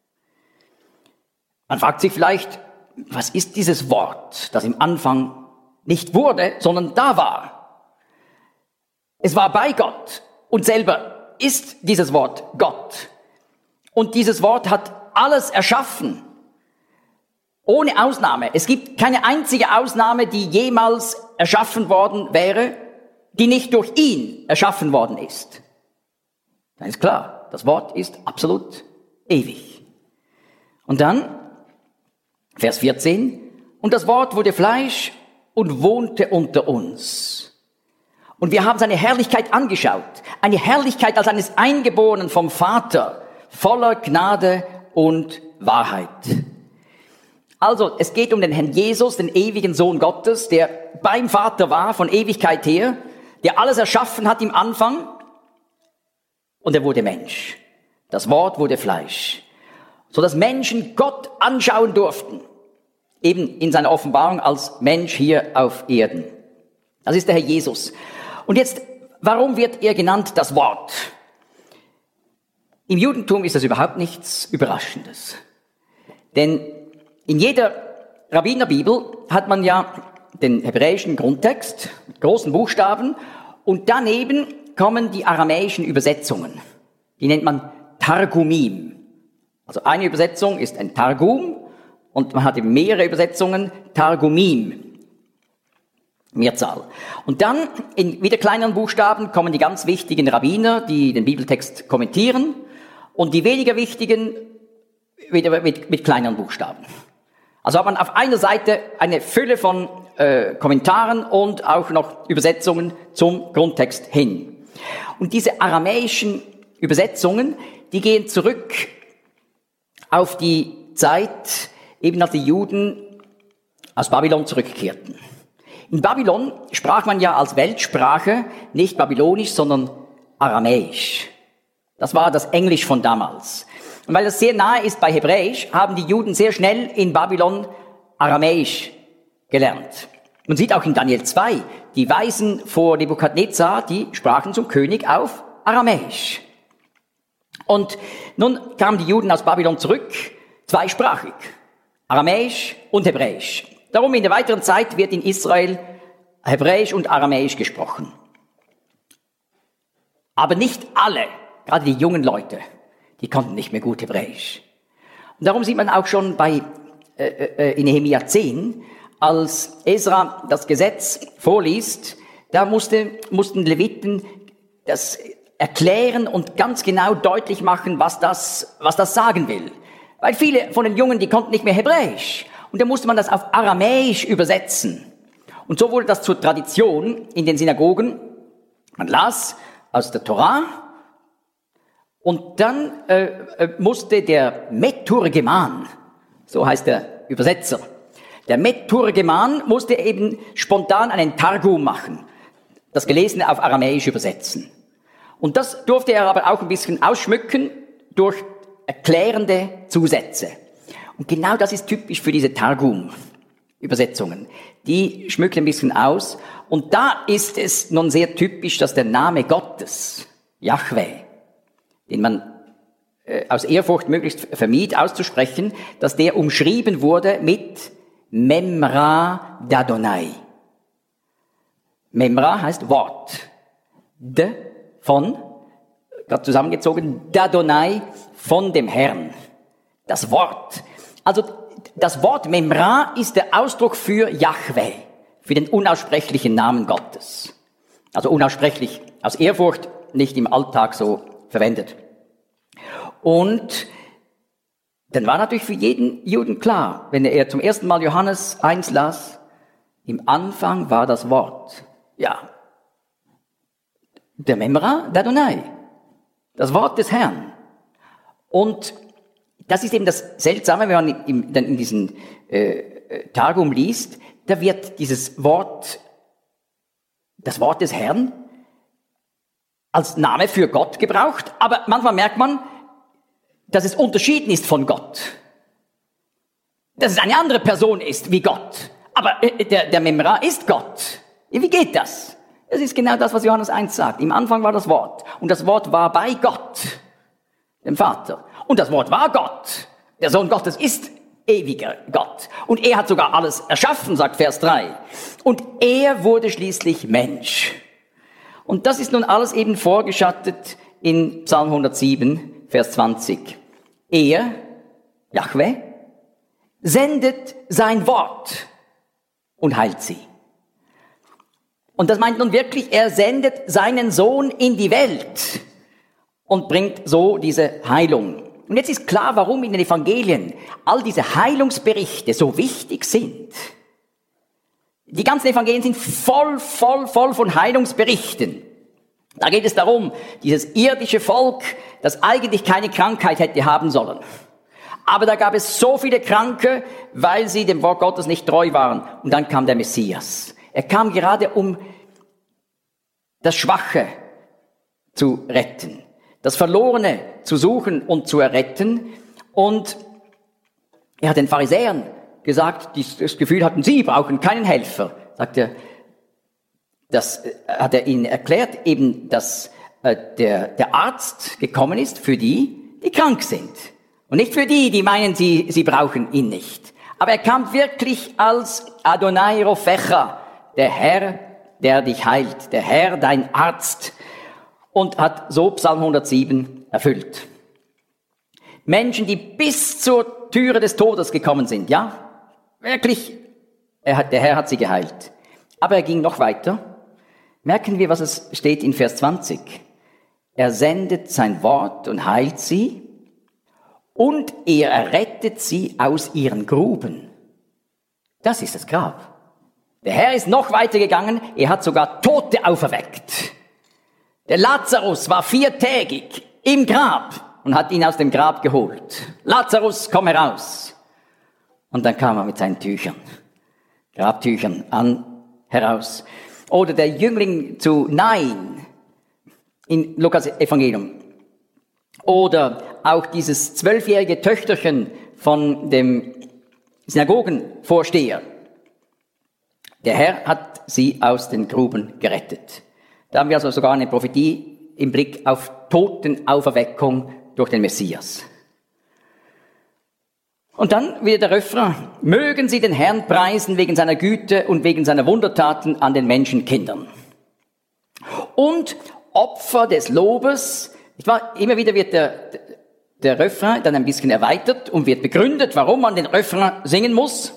Man fragt sich vielleicht, was ist dieses Wort, das im Anfang nicht wurde, sondern da war? Es war bei Gott und selber ist dieses Wort Gott. Und dieses Wort hat alles erschaffen. Ohne Ausnahme. Es gibt keine einzige Ausnahme, die jemals erschaffen worden wäre, die nicht durch ihn erschaffen worden ist. Dann ist klar, das Wort ist absolut ewig. Und dann, Vers vierzehn, und das Wort wurde Fleisch und wohnte unter uns. Und wir haben seine Herrlichkeit angeschaut. Eine Herrlichkeit als eines Eingeborenen vom Vater, voller Gnade und Wahrheit. Also, es geht um den Herrn Jesus, den ewigen Sohn Gottes, der beim Vater war, von Ewigkeit her, der alles erschaffen hat im Anfang, und er wurde Mensch. Das Wort wurde Fleisch, so dass Menschen Gott anschauen durften, eben in seiner Offenbarung als Mensch hier auf Erden. Das ist der Herr Jesus. Und jetzt, warum wird er genannt das Wort? Im Judentum ist das überhaupt nichts Überraschendes. Denn in jeder Rabbinerbibel hat man ja den hebräischen Grundtext mit großen Buchstaben und daneben kommen die aramäischen Übersetzungen. Die nennt man Targumim. Also eine Übersetzung ist ein Targum und man hat eben mehrere Übersetzungen, Targumim, Mehrzahl. Und dann in wieder kleineren Buchstaben kommen die ganz wichtigen Rabbiner, die den Bibeltext kommentieren, und die weniger wichtigen wieder mit, mit kleineren Buchstaben. Also hat man auf einer Seite eine Fülle von äh, Kommentaren und auch noch Übersetzungen zum Grundtext hin. Und diese aramäischen Übersetzungen, die gehen zurück auf die Zeit, eben als die Juden aus Babylon zurückkehrten. In Babylon sprach man ja als Weltsprache nicht Babylonisch, sondern Aramäisch. Das war das Englisch von damals. Und weil das sehr nahe ist bei Hebräisch, haben die Juden sehr schnell in Babylon Aramäisch gelernt. Man sieht auch in Daniel zwei, die Weisen vor Nebukadnezar, die sprachen zum König auf Aramäisch. Und nun kamen die Juden aus Babylon zurück, zweisprachig, Aramäisch und Hebräisch. Darum in der weiteren Zeit wird in Israel Hebräisch und Aramäisch gesprochen. Aber nicht alle, gerade die jungen Leute, die konnten nicht mehr gut Hebräisch. Und darum sieht man auch schon bei äh, äh, in Nehemia zehn, als Esra das Gesetz vorliest, da musste, mussten Leviten das erklären und ganz genau deutlich machen, was das, was das sagen will. Weil viele von den Jungen, die konnten nicht mehr Hebräisch. Und dann musste man das auf Aramäisch übersetzen. Und so wurde das zur Tradition in den Synagogen. Man las aus der Torah. Und dann äh, äh, musste der Meturgeman, so heißt der Übersetzer, der Meturgeman musste eben spontan einen Targum machen, das Gelesene auf Aramäisch übersetzen. Und das durfte er aber auch ein bisschen ausschmücken durch erklärende Zusätze. Und genau das ist typisch für diese Targum-Übersetzungen. Die schmücken ein bisschen aus. Und da ist es nun sehr typisch, dass der Name Gottes, Jahwe, den man äh, aus Ehrfurcht möglichst vermied auszusprechen, dass der umschrieben wurde mit Memra Dadonai. Memra heißt Wort. D von, gerade zusammengezogen, Dadonai von dem Herrn. Das Wort. Also das Wort Memra ist der Ausdruck für Jahwe, für den unaussprechlichen Namen Gottes. Also unaussprechlich, aus Ehrfurcht, nicht im Alltag so verwendet. Und dann war natürlich für jeden Juden klar, wenn er zum ersten Mal Johannes eins las, im Anfang war das Wort. Ja, der Memra Dadonai, das Wort des Herrn. Und das ist eben das Seltsame, wenn man in, dann in diesen äh, Targum liest, da wird dieses Wort, das Wort des Herrn, als Name für Gott gebraucht, aber manchmal merkt man, dass es unterschieden ist von Gott. Dass es eine andere Person ist wie Gott. Aber äh, der, der Memra ist Gott. Wie geht das? Das ist genau das, was Johannes eins sagt. Im Anfang war das Wort. Und das Wort war bei Gott, dem Vater. Und das Wort war Gott. Der Sohn Gottes ist ewiger Gott. Und er hat sogar alles erschaffen, sagt Vers drei. Und er wurde schließlich Mensch. Und das ist nun alles eben vorgeschattet in Psalm hundertsieben, Vers zwanzig. Er, Jahwe, sendet sein Wort und heilt sie. Und das meint nun wirklich, er sendet seinen Sohn in die Welt und bringt so diese Heilung. Und jetzt ist klar, warum in den Evangelien all diese Heilungsberichte so wichtig sind. Die ganzen Evangelien sind voll, voll, voll von Heilungsberichten. Da geht es darum, dieses irdische Volk, das eigentlich keine Krankheit hätte haben sollen. Aber da gab es so viele Kranke, weil sie dem Wort Gottes nicht treu waren. Und dann kam der Messias. Er kam gerade, um das Schwache zu retten, das Verlorene zu suchen und zu erretten. Und er hat den Pharisäern gesagt, die das Gefühl hatten, sie brauchen keinen Helfer. Sagt er, das hat er ihnen erklärt, eben, dass äh, der, der Arzt gekommen ist für die, die krank sind. Und nicht für die, die meinen, sie, sie brauchen ihn nicht. Aber er kam wirklich als Adonai Rofecha, der Herr, der dich heilt, der Herr, dein Arzt, und hat so Psalm hundertsieben erfüllt. Menschen, die bis zur Türe des Todes gekommen sind, ja, wirklich, er hat, der Herr hat sie geheilt. Aber er ging noch weiter. Merken wir, was es steht in Vers zwanzig. Er sendet sein Wort und heilt sie, und er errettet sie aus ihren Gruben. Das ist das Grab. Der Herr ist noch weiter gegangen, er hat sogar Tote auferweckt. Der Lazarus war viertägig im Grab und hat ihn aus dem Grab geholt. Lazarus, komm heraus. Und dann kam er mit seinen Tüchern, Grabtüchern an, heraus. Oder der Jüngling zu Nain in Lukas Evangelium. Oder auch dieses zwölfjährige Töchterchen von dem Synagogenvorsteher. Der Herr hat sie aus den Gruben gerettet. Da haben wir also sogar eine Prophetie im Blick auf Totenauferweckung durch den Messias. Und dann wieder der Refrain. Mögen sie den Herrn preisen wegen seiner Güte und wegen seiner Wundertaten an den Menschenkindern. Und Opfer des Lobes. Immer wieder wird der, der Refrain dann ein bisschen erweitert und wird begründet, warum man den Refrain singen muss.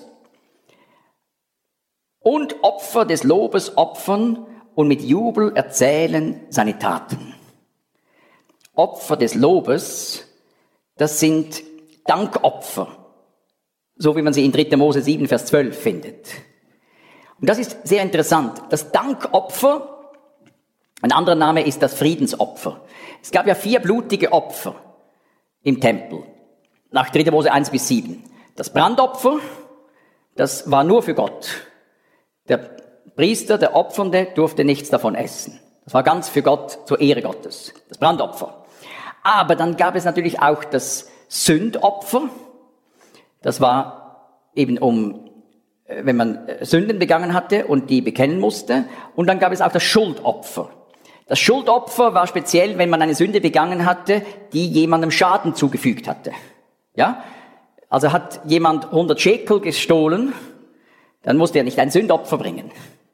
Und Opfer des Lobes opfern und mit Jubel erzählen seine Taten. Opfer des Lobes, das sind Dankopfer, so wie man sie in dritter Mose sieben, Vers zwölf findet. Und das ist sehr interessant. Das Dankopfer, ein anderer Name ist das Friedensopfer. Es gab ja vier blutige Opfer im Tempel, nach dritter Mose eins bis sieben. Das Brandopfer, das war nur für Gott. Der Priester, der Opfernde, durfte nichts davon essen. Das war ganz für Gott, zur Ehre Gottes. Das Brandopfer. Aber dann gab es natürlich auch das Sündopfer. Das war eben um, wenn man Sünden begangen hatte und die bekennen musste. Und dann gab es auch das Schuldopfer. Das Schuldopfer war speziell, wenn man eine Sünde begangen hatte, die jemandem Schaden zugefügt hatte. Ja? Also hat jemand hundert Schekel gestohlen, dann musste er nicht ein Sündopfer bringen.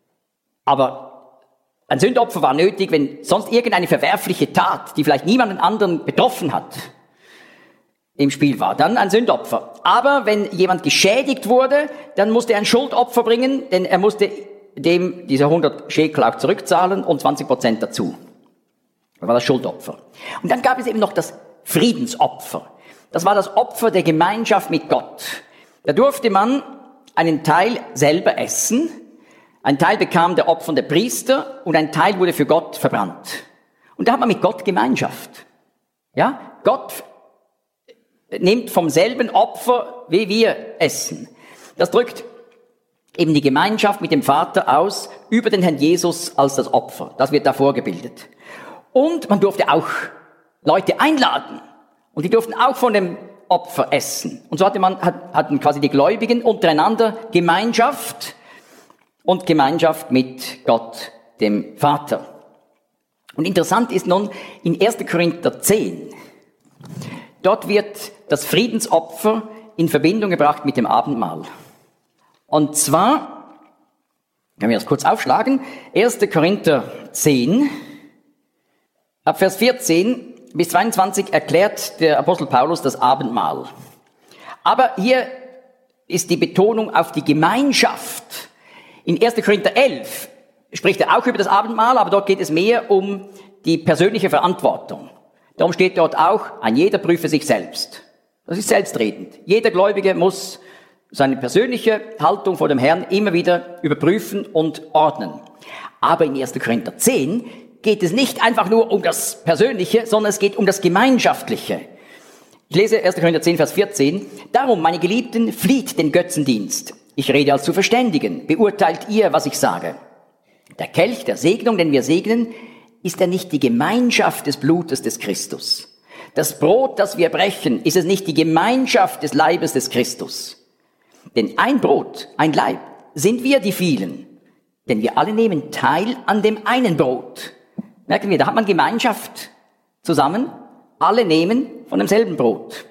Aber ein Sündopfer war nötig, wenn sonst irgendeine verwerfliche Tat, die vielleicht niemanden anderen betroffen hat, im Spiel war. Dann ein Sündopfer. Aber wenn jemand geschädigt wurde, dann musste er ein Schuldopfer bringen, denn er musste dem diese hundert Schekel auch zurückzahlen und zwanzig Prozent dazu. Das war das Schuldopfer. Und dann gab es eben noch das Friedensopfer. Das war das Opfer der Gemeinschaft mit Gott. Da durfte man einen Teil selber essen, ein Teil bekam der opfernde Priester und ein Teil wurde für Gott verbrannt. Und da hat man mit Gott Gemeinschaft. Ja, Gott nimmt vom selben Opfer, wie wir essen. Das drückt eben die Gemeinschaft mit dem Vater aus über den Herrn Jesus als das Opfer. Das wird da vorgebildet. Und man durfte auch Leute einladen. Und die durften auch von dem Opfer essen. Und so hatte man, hat, hatten quasi die Gläubigen untereinander Gemeinschaft und Gemeinschaft mit Gott, dem Vater. Und interessant ist nun in erster Korinther zehn, dort wird das Friedensopfer in Verbindung gebracht mit dem Abendmahl. Und zwar, können wir das kurz aufschlagen, erster Korinther zehn, ab Vers vierzehn bis zweiundzwanzig erklärt der Apostel Paulus das Abendmahl. Aber hier ist die Betonung auf die Gemeinschaft. In erster Korinther elf spricht er auch über das Abendmahl, aber dort geht es mehr um die persönliche Verantwortung. Darum steht dort auch, ein jeder prüfe sich selbst. Das ist selbstredend. Jeder Gläubige muss seine persönliche Haltung vor dem Herrn immer wieder überprüfen und ordnen. Aber in erster Korinther zehn geht es nicht einfach nur um das Persönliche, sondern es geht um das Gemeinschaftliche. Ich lese erster Korinther zehn, Vers vierzehn. Darum, meine Geliebten, flieht den Götzendienst. Ich rede als zu Verständigen. Beurteilt ihr, was ich sage. Der Kelch der Segnung, den wir segnen, ist er nicht die Gemeinschaft des Blutes des Christus? Das Brot, das wir brechen, ist es nicht die Gemeinschaft des Leibes des Christus? Denn ein Brot, ein Leib, sind wir die vielen. Denn wir alle nehmen teil an dem einen Brot. Merken wir, da hat man Gemeinschaft zusammen. Alle nehmen von demselben Brot.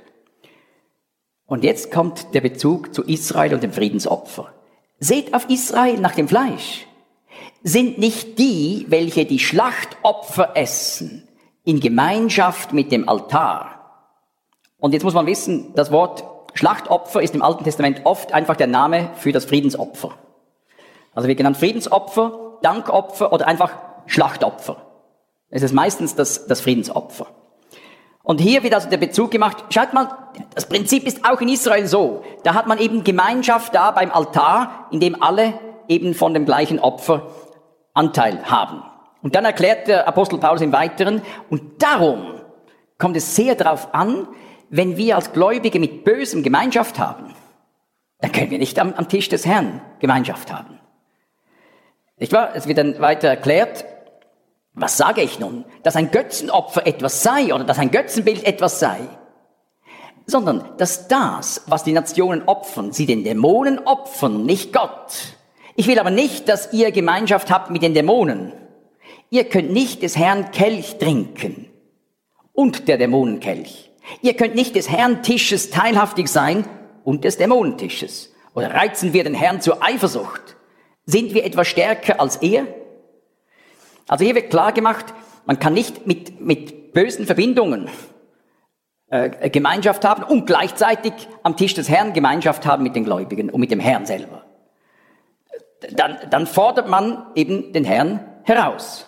Und jetzt kommt der Bezug zu Israel und dem Friedensopfer. Seht auf Israel nach dem Fleisch. Sind nicht die, welche die Schlachtopfer essen, in Gemeinschaft mit dem Altar? Und jetzt muss man wissen, das Wort Schlachtopfer ist im Alten Testament oft einfach der Name für das Friedensopfer. Also wird genannt Friedensopfer, Dankopfer oder einfach Schlachtopfer. Es ist meistens das, das Friedensopfer. Und hier wird also der Bezug gemacht, schaut mal, das Prinzip ist auch in Israel so. Da hat man eben Gemeinschaft da beim Altar, in dem alle eben von dem gleichen Opfer Anteil haben. Und dann erklärt der Apostel Paulus im Weiteren, und darum kommt es sehr darauf an, wenn wir als Gläubige mit Bösem Gemeinschaft haben, dann können wir nicht am, am Tisch des Herrn Gemeinschaft haben. Nicht wahr? Es wird dann weiter erklärt, was sage ich nun? Dass ein Götzenopfer etwas sei oder dass ein Götzenbild etwas sei. Sondern, dass das, was die Nationen opfern, sie den Dämonen opfern, nicht Gott. Ich will aber nicht, dass ihr Gemeinschaft habt mit den Dämonen. Ihr könnt nicht des Herrn Kelch trinken und der Dämonenkelch. Ihr könnt nicht des Herrn Tisches teilhaftig sein und des Dämonentisches. Oder reizen wir den Herrn zur Eifersucht? Sind wir etwas stärker als er? Also hier wird klar gemacht, man kann nicht mit, mit bösen Verbindungen äh, Gemeinschaft haben und gleichzeitig am Tisch des Herrn Gemeinschaft haben mit den Gläubigen und mit dem Herrn selber. Dann, dann fordert man eben den Herrn heraus.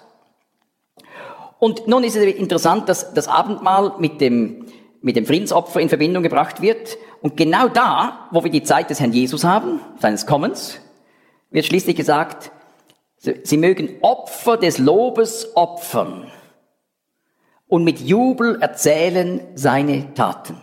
Und nun ist es interessant, dass das Abendmahl mit dem, mit dem Friedensopfer in Verbindung gebracht wird. Und genau da, wo wir die Zeit des Herrn Jesus haben, seines Kommens, wird schließlich gesagt, sie mögen Opfer des Lobes opfern und mit Jubel erzählen seine Taten.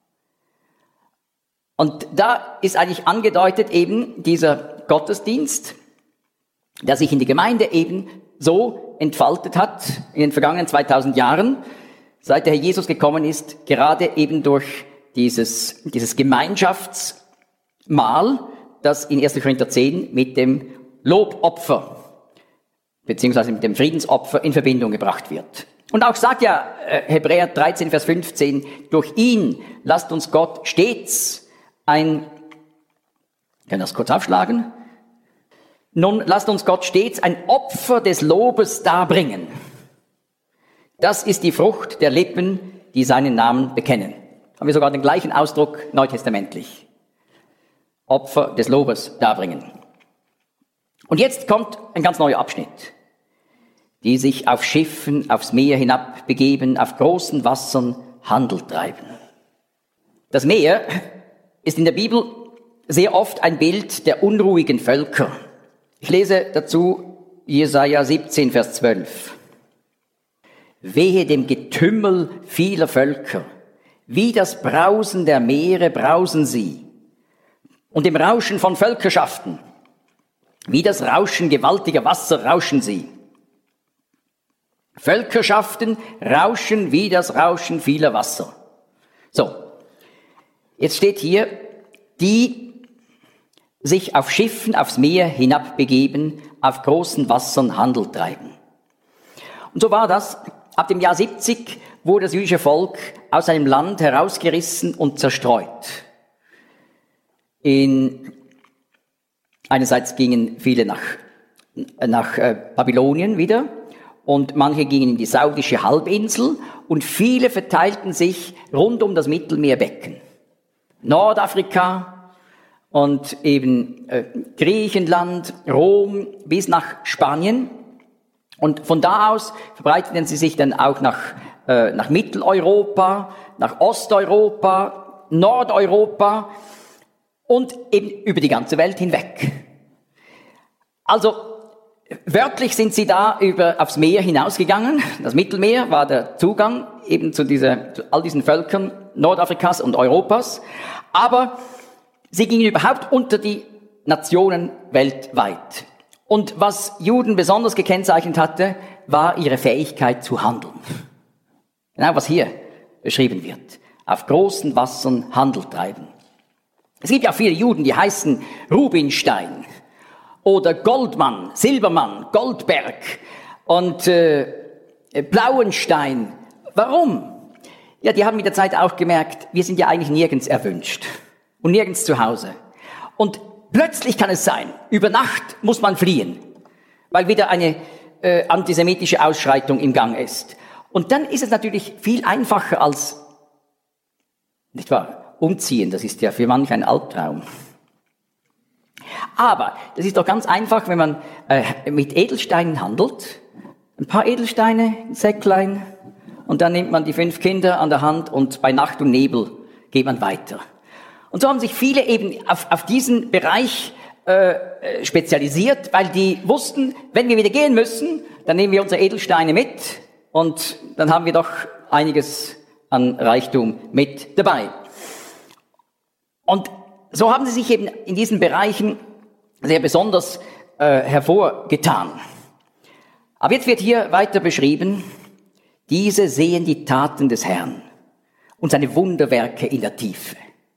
Und da ist eigentlich angedeutet eben dieser Gottesdienst, der sich in die Gemeinde eben so entfaltet hat in den vergangenen zweitausend Jahren, seit der Herr Jesus gekommen ist, gerade eben durch dieses, dieses Gemeinschaftsmahl, das in erster Korinther zehn mit dem Lobopfer beziehungsweise mit dem Friedensopfer in Verbindung gebracht wird. Und auch sagt ja äh, Hebräer dreizehn, Vers fünfzehn, durch ihn lasst uns Gott stets ein, können wir das kurz aufschlagen? Nun lasst uns Gott stets ein Opfer des Lobes darbringen. Das ist die Frucht der Lippen, die seinen Namen bekennen. Haben wir sogar den gleichen Ausdruck neutestamentlich. Opfer des Lobes darbringen. Und jetzt kommt ein ganz neuer Abschnitt. Die sich auf Schiffen, aufs Meer hinab begeben, auf großen Wassern Handel treiben. Das Meer ist in der Bibel sehr oft ein Bild der unruhigen Völker. Ich lese dazu Jesaja siebzehn, Vers zwölf. Wehe dem Getümmel vieler Völker, wie das Brausen der Meere brausen sie, und dem Rauschen von Völkerschaften, wie das Rauschen gewaltiger Wasser rauschen sie. Völkerschaften rauschen wie das Rauschen vieler Wasser. So, jetzt steht hier, die sich auf Schiffen aufs Meer hinabbegeben, auf großen Wassern Handel treiben. Und so war das. Ab dem Jahr siebzig wurde das jüdische Volk aus seinem Land herausgerissen und zerstreut. In, einerseits gingen viele nach, nach äh, Babylonien wieder und manche gingen in die saudische Halbinsel und viele verteilten sich rund um das Mittelmeerbecken. Nordafrika und eben äh, Griechenland, Rom bis nach Spanien. Und von da aus verbreiteten sie sich dann auch nach, äh, nach Mitteleuropa, nach Osteuropa, Nordeuropa und eben über die ganze Welt hinweg. Also wörtlich sind sie da über, aufs Meer hinausgegangen. Das Mittelmeer war der Zugang eben zu, dieser, zu all diesen Völkern Nordafrikas und Europas. Aber sie gingen überhaupt unter die Nationen weltweit. Und was Juden besonders gekennzeichnet hatte, war ihre Fähigkeit zu handeln. Genau was hier beschrieben wird. Auf großen Wassern Handel treiben. Es gibt ja auch viele Juden, die heißen Rubinstein oder Goldmann, Silbermann, Goldberg und äh, Blauenstein. Warum? Ja, die haben mit der Zeit auch gemerkt, wir sind ja eigentlich nirgends erwünscht und nirgends zu Hause. Und plötzlich kann es sein, über Nacht muss man fliehen, weil wieder eine äh, antisemitische Ausschreitung im Gang ist. Und dann ist es natürlich viel einfacher als, nicht wahr, umziehen. Das ist ja für manch ein Albtraum. Aber das ist doch ganz einfach, wenn man äh, mit Edelsteinen handelt. Ein paar Edelsteine, ein Säcklein, und dann nimmt man die fünf Kinder an der Hand und bei Nacht und Nebel geht man weiter. Und so haben sich viele eben auf, auf diesen Bereich äh, spezialisiert, weil die wussten, wenn wir wieder gehen müssen, dann nehmen wir unsere Edelsteine mit und dann haben wir doch einiges an Reichtum mit dabei. Und so haben sie sich eben in diesen Bereichen sehr besonders äh, hervorgetan. Aber jetzt wird hier weiter beschrieben, diese sehen die Taten des Herrn und seine Wunderwerke in der Tiefe.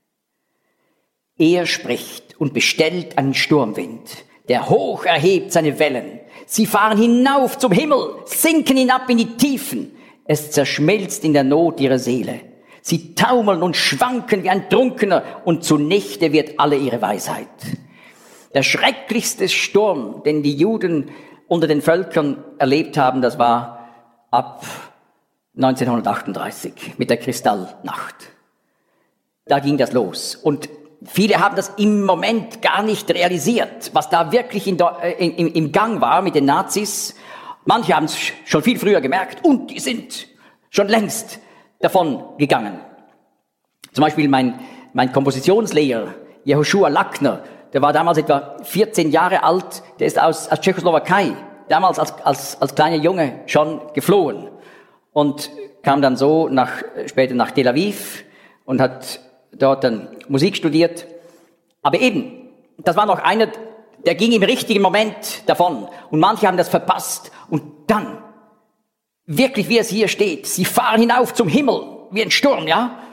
Er spricht und bestellt einen Sturmwind, der hoch erhebt seine Wellen. Sie fahren hinauf zum Himmel, sinken hinab in die Tiefen. Es zerschmelzt in der Not ihrer Seele. Sie taumeln und schwanken wie ein Trunkener und zunichte wird alle ihre Weisheit. Der schrecklichste Sturm, den die Juden unter den Völkern erlebt haben, das war ab neunzehnhundertachtunddreißig mit der Kristallnacht. Da ging das los. Und viele haben das im Moment gar nicht realisiert, was da wirklich in, in, in, im Gang war mit den Nazis. Manche haben es schon viel früher gemerkt und die sind schon längst davon gegangen. Zum Beispiel mein, mein Kompositionslehrer, Jehoshua Lackner, der war damals etwa vierzehn Jahre alt, der ist aus, aus Tschechoslowakei, damals als, als, als kleiner Junge schon geflohen und kam dann so nach, später nach Tel Aviv und hat dort dann Musik studiert. Aber eben, das war noch einer, der ging im richtigen Moment davon und manche haben das verpasst und dann wirklich, wie es hier steht, sie fahren hinauf zum Himmel, wie ein Sturm, ja?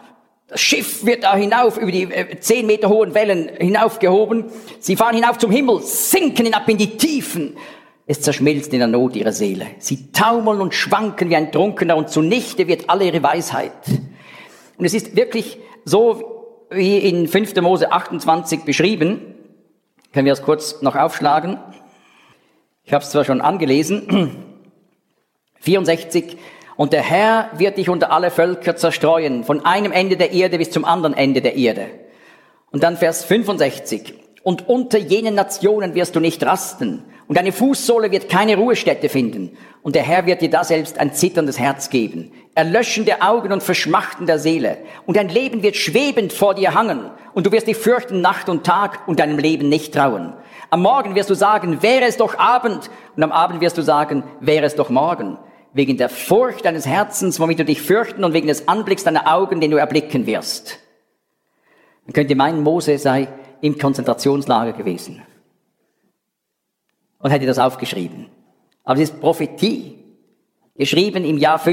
Das Schiff wird da hinauf, über die äh, zehn Meter hohen Wellen hinaufgehoben. Sie fahren hinauf zum Himmel, sinken hinab in die Tiefen. Es zerschmilzt in der Not ihre Seele. Sie taumeln und schwanken wie ein Trunkener und zunichte wird alle ihre Weisheit. Und es ist wirklich so, wie in fünfter Mose achtundzwanzig beschrieben. Können wir das kurz noch aufschlagen? Ich habe es zwar schon angelesen. vierundsechzig. Und der Herr wird dich unter alle Völker zerstreuen, von einem Ende der Erde bis zum anderen Ende der Erde. Und dann Vers fünfundsechzig. Und unter jenen Nationen wirst du nicht rasten, und deine Fußsohle wird keine Ruhestätte finden. Und der Herr wird dir da selbst ein zitterndes Herz geben, Erlöschen der Augen und Verschmachten der Seele. Und dein Leben wird schwebend vor dir hangen, und du wirst dich fürchten Nacht und Tag und deinem Leben nicht trauen. Am Morgen wirst du sagen, wäre es doch Abend, und am Abend wirst du sagen, wäre es doch Morgen. Wegen der Furcht deines Herzens, womit du dich fürchten, und wegen des Anblicks deiner Augen, den du erblicken wirst. Man könnte meinen, Mose sei im Konzentrationslager gewesen und hätte das aufgeschrieben. Aber es ist Prophetie, geschrieben im Jahr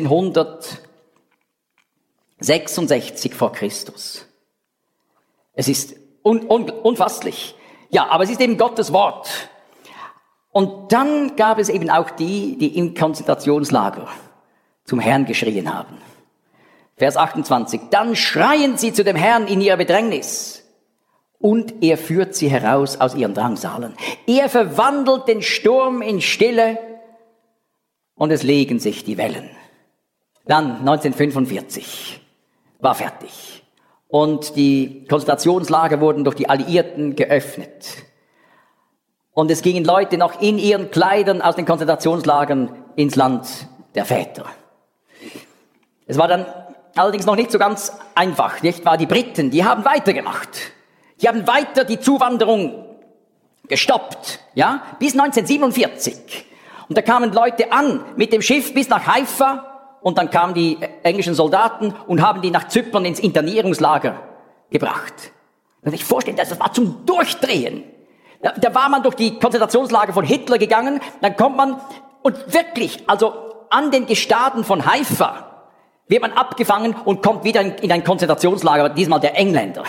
fünfzehnhundertsechsundsechzig vor Christus. Es ist un- un- unfasslich. Ja, aber es ist eben Gottes Wort. Und dann gab es eben auch die, die im Konzentrationslager zum Herrn geschrien haben. Vers achtundzwanzig. Dann schreien sie zu dem Herrn in ihrer Bedrängnis. Und er führt sie heraus aus ihren Drangsalen. Er verwandelt den Sturm in Stille und es legen sich die Wellen. Dann neunzehnhundertfünfundvierzig war fertig. Und die Konzentrationslager wurden durch die Alliierten geöffnet. Und es gingen Leute noch in ihren Kleidern aus den Konzentrationslagern ins Land der Väter. Es war dann allerdings noch nicht so ganz einfach, nicht wahr? Die Briten, die haben weitergemacht. Die haben weiter die Zuwanderung gestoppt, ja, bis neunzehnhundertsiebenundvierzig. Und da kamen Leute an mit dem Schiff bis nach Haifa und dann kamen die englischen Soldaten und haben die nach Zypern ins Internierungslager gebracht. Man kann sich vorstellen, das war zum Durchdrehen. Da, da war man durch die Konzentrationslager von Hitler gegangen, dann kommt man und wirklich, also an den Gestaden von Haifa wird man abgefangen und kommt wieder in, in ein Konzentrationslager, diesmal der Engländer.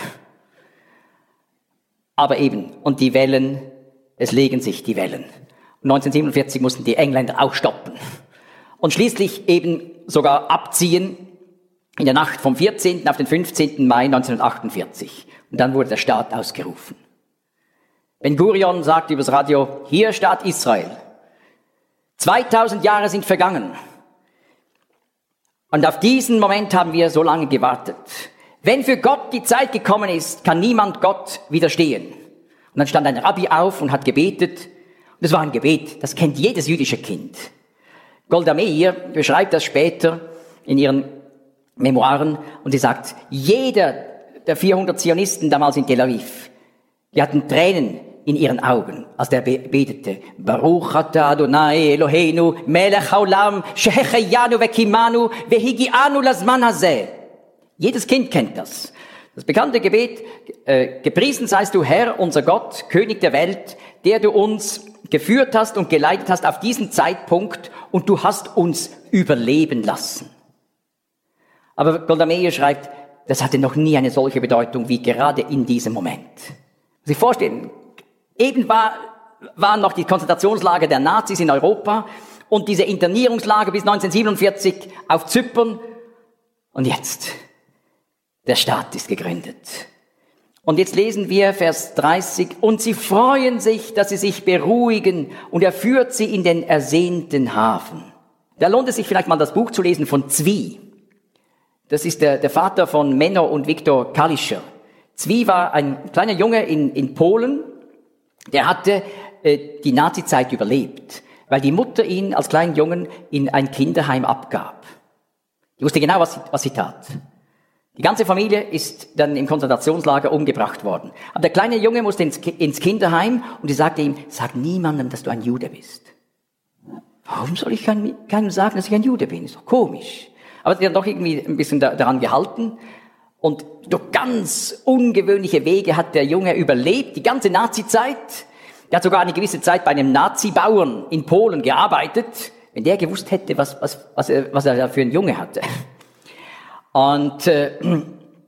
Aber eben, und die Wellen, es legen sich die Wellen. Und neunzehnhundertsiebenundvierzig mussten die Engländer auch stoppen. Und schließlich eben sogar abziehen in der Nacht vom vierzehnten auf den fünfzehnten Mai neunzehnhundertachtundvierzig. Und dann wurde der Staat ausgerufen. Ben Gurion sagt übers Radio, hier Staat Israel. zweitausend Jahre sind vergangen. Und auf diesen Moment haben wir so lange gewartet. Wenn für Gott die Zeit gekommen ist, kann niemand Gott widerstehen. Und dann stand ein Rabbi auf und hat gebetet. Und es war ein Gebet, das kennt jedes jüdische Kind. Golda Meir beschreibt das später in ihren Memoiren und sie sagt, jeder der vierhundert Zionisten damals in Tel Aviv, die hatten Tränen in ihren Augen, als der betete. Baruch atah Adonai Eloheinu melech haolam shehecheyanu vekimanu vehigianu lazman hazeh. Jedes Kind kennt das. Das bekannte Gebet, äh, gepriesen seist du Herr, unser Gott, König der Welt, der du uns geführt hast und geleitet hast auf diesen Zeitpunkt und du hast uns überleben lassen. Aber Golda Meir schreibt, das hatte noch nie eine solche Bedeutung wie gerade in diesem Moment. Sie sich vorstellen, eben war, waren noch die Konzentrationslager der Nazis in Europa und diese Internierungslager bis neunzehnhundertsiebenundvierzig auf Zypern. Und jetzt, der Staat ist gegründet. Und jetzt lesen wir Vers dreißig. Und sie freuen sich, dass sie sich beruhigen und er führt sie in den ersehnten Hafen. Da lohnt es sich vielleicht mal das Buch zu lesen von Zwi. Das ist der, der Vater von Menno und Viktor Kalischer. Zwi war ein kleiner Junge in, in Polen, der hatte äh, die Nazizeit überlebt, weil die Mutter ihn als kleinen Jungen in ein Kinderheim abgab. Die wusste genau, was sie, was sie tat. Die ganze Familie ist dann im Konzentrationslager umgebracht worden. Aber der kleine Junge musste ins, ins Kinderheim und die sagte ihm, sag niemandem, dass du ein Jude bist. Warum soll ich keinem, keinem sagen, dass ich ein Jude bin? Ist doch komisch. Aber sie hat doch irgendwie ein bisschen da, daran gehalten. Und durch ganz ungewöhnliche Wege hat der Junge überlebt, die ganze Nazi-Zeit. Der hat sogar eine gewisse Zeit bei einem Nazi-Bauern in Polen gearbeitet. Wenn der gewusst hätte, was, was, was, er, was er da für einen Junge hatte. Und äh,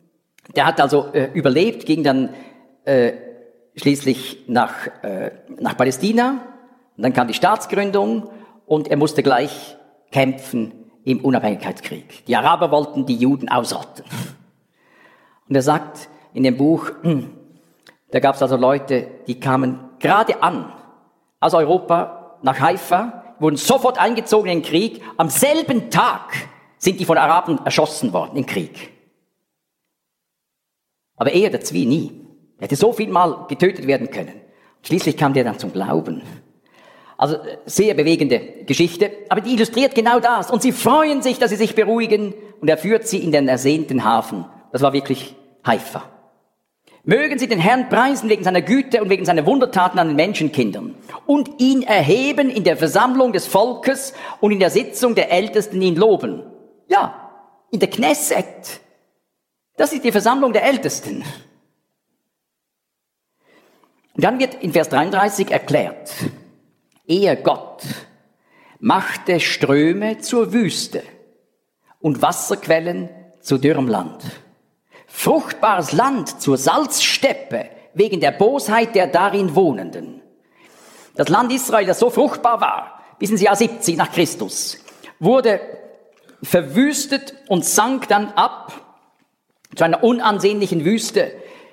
Der hat also äh, überlebt, ging dann äh, schließlich nach, äh, nach Palästina. Und dann kam die Staatsgründung und er musste gleich kämpfen im Unabhängigkeitskrieg. Die Araber wollten die Juden ausrotten. Und er sagt in dem Buch, da gab es also Leute, die kamen gerade an aus Europa nach Haifa, wurden sofort eingezogen in den Krieg. Am selben Tag sind die von Arabern erschossen worden im Krieg. Aber er, der Zwi, nie. Er hätte so viel Mal getötet werden können. Schließlich kam der dann zum Glauben. Also sehr bewegende Geschichte, aber die illustriert genau das. Und sie freuen sich, dass sie sich beruhigen, und er führt sie in den ersehnten Hafen. Das war wirklich Haifa. Mögen sie den Herrn preisen wegen seiner Güte und wegen seiner Wundertaten an den Menschenkindern und ihn erheben in der Versammlung des Volkes und in der Sitzung der Ältesten ihn loben. Ja, in der Knesset. Das ist die Versammlung der Ältesten. Und dann wird in Vers dreiunddreißig erklärt, er, Gott, machte Ströme zur Wüste und Wasserquellen zu dürrem Land. Fruchtbares Land zur Salzsteppe wegen der Bosheit der darin Wohnenden. Das Land Israel, das so fruchtbar war, bis ins Jahr siebzig nach Christus, wurde verwüstet und sank dann ab zu einer unansehnlichen Wüste.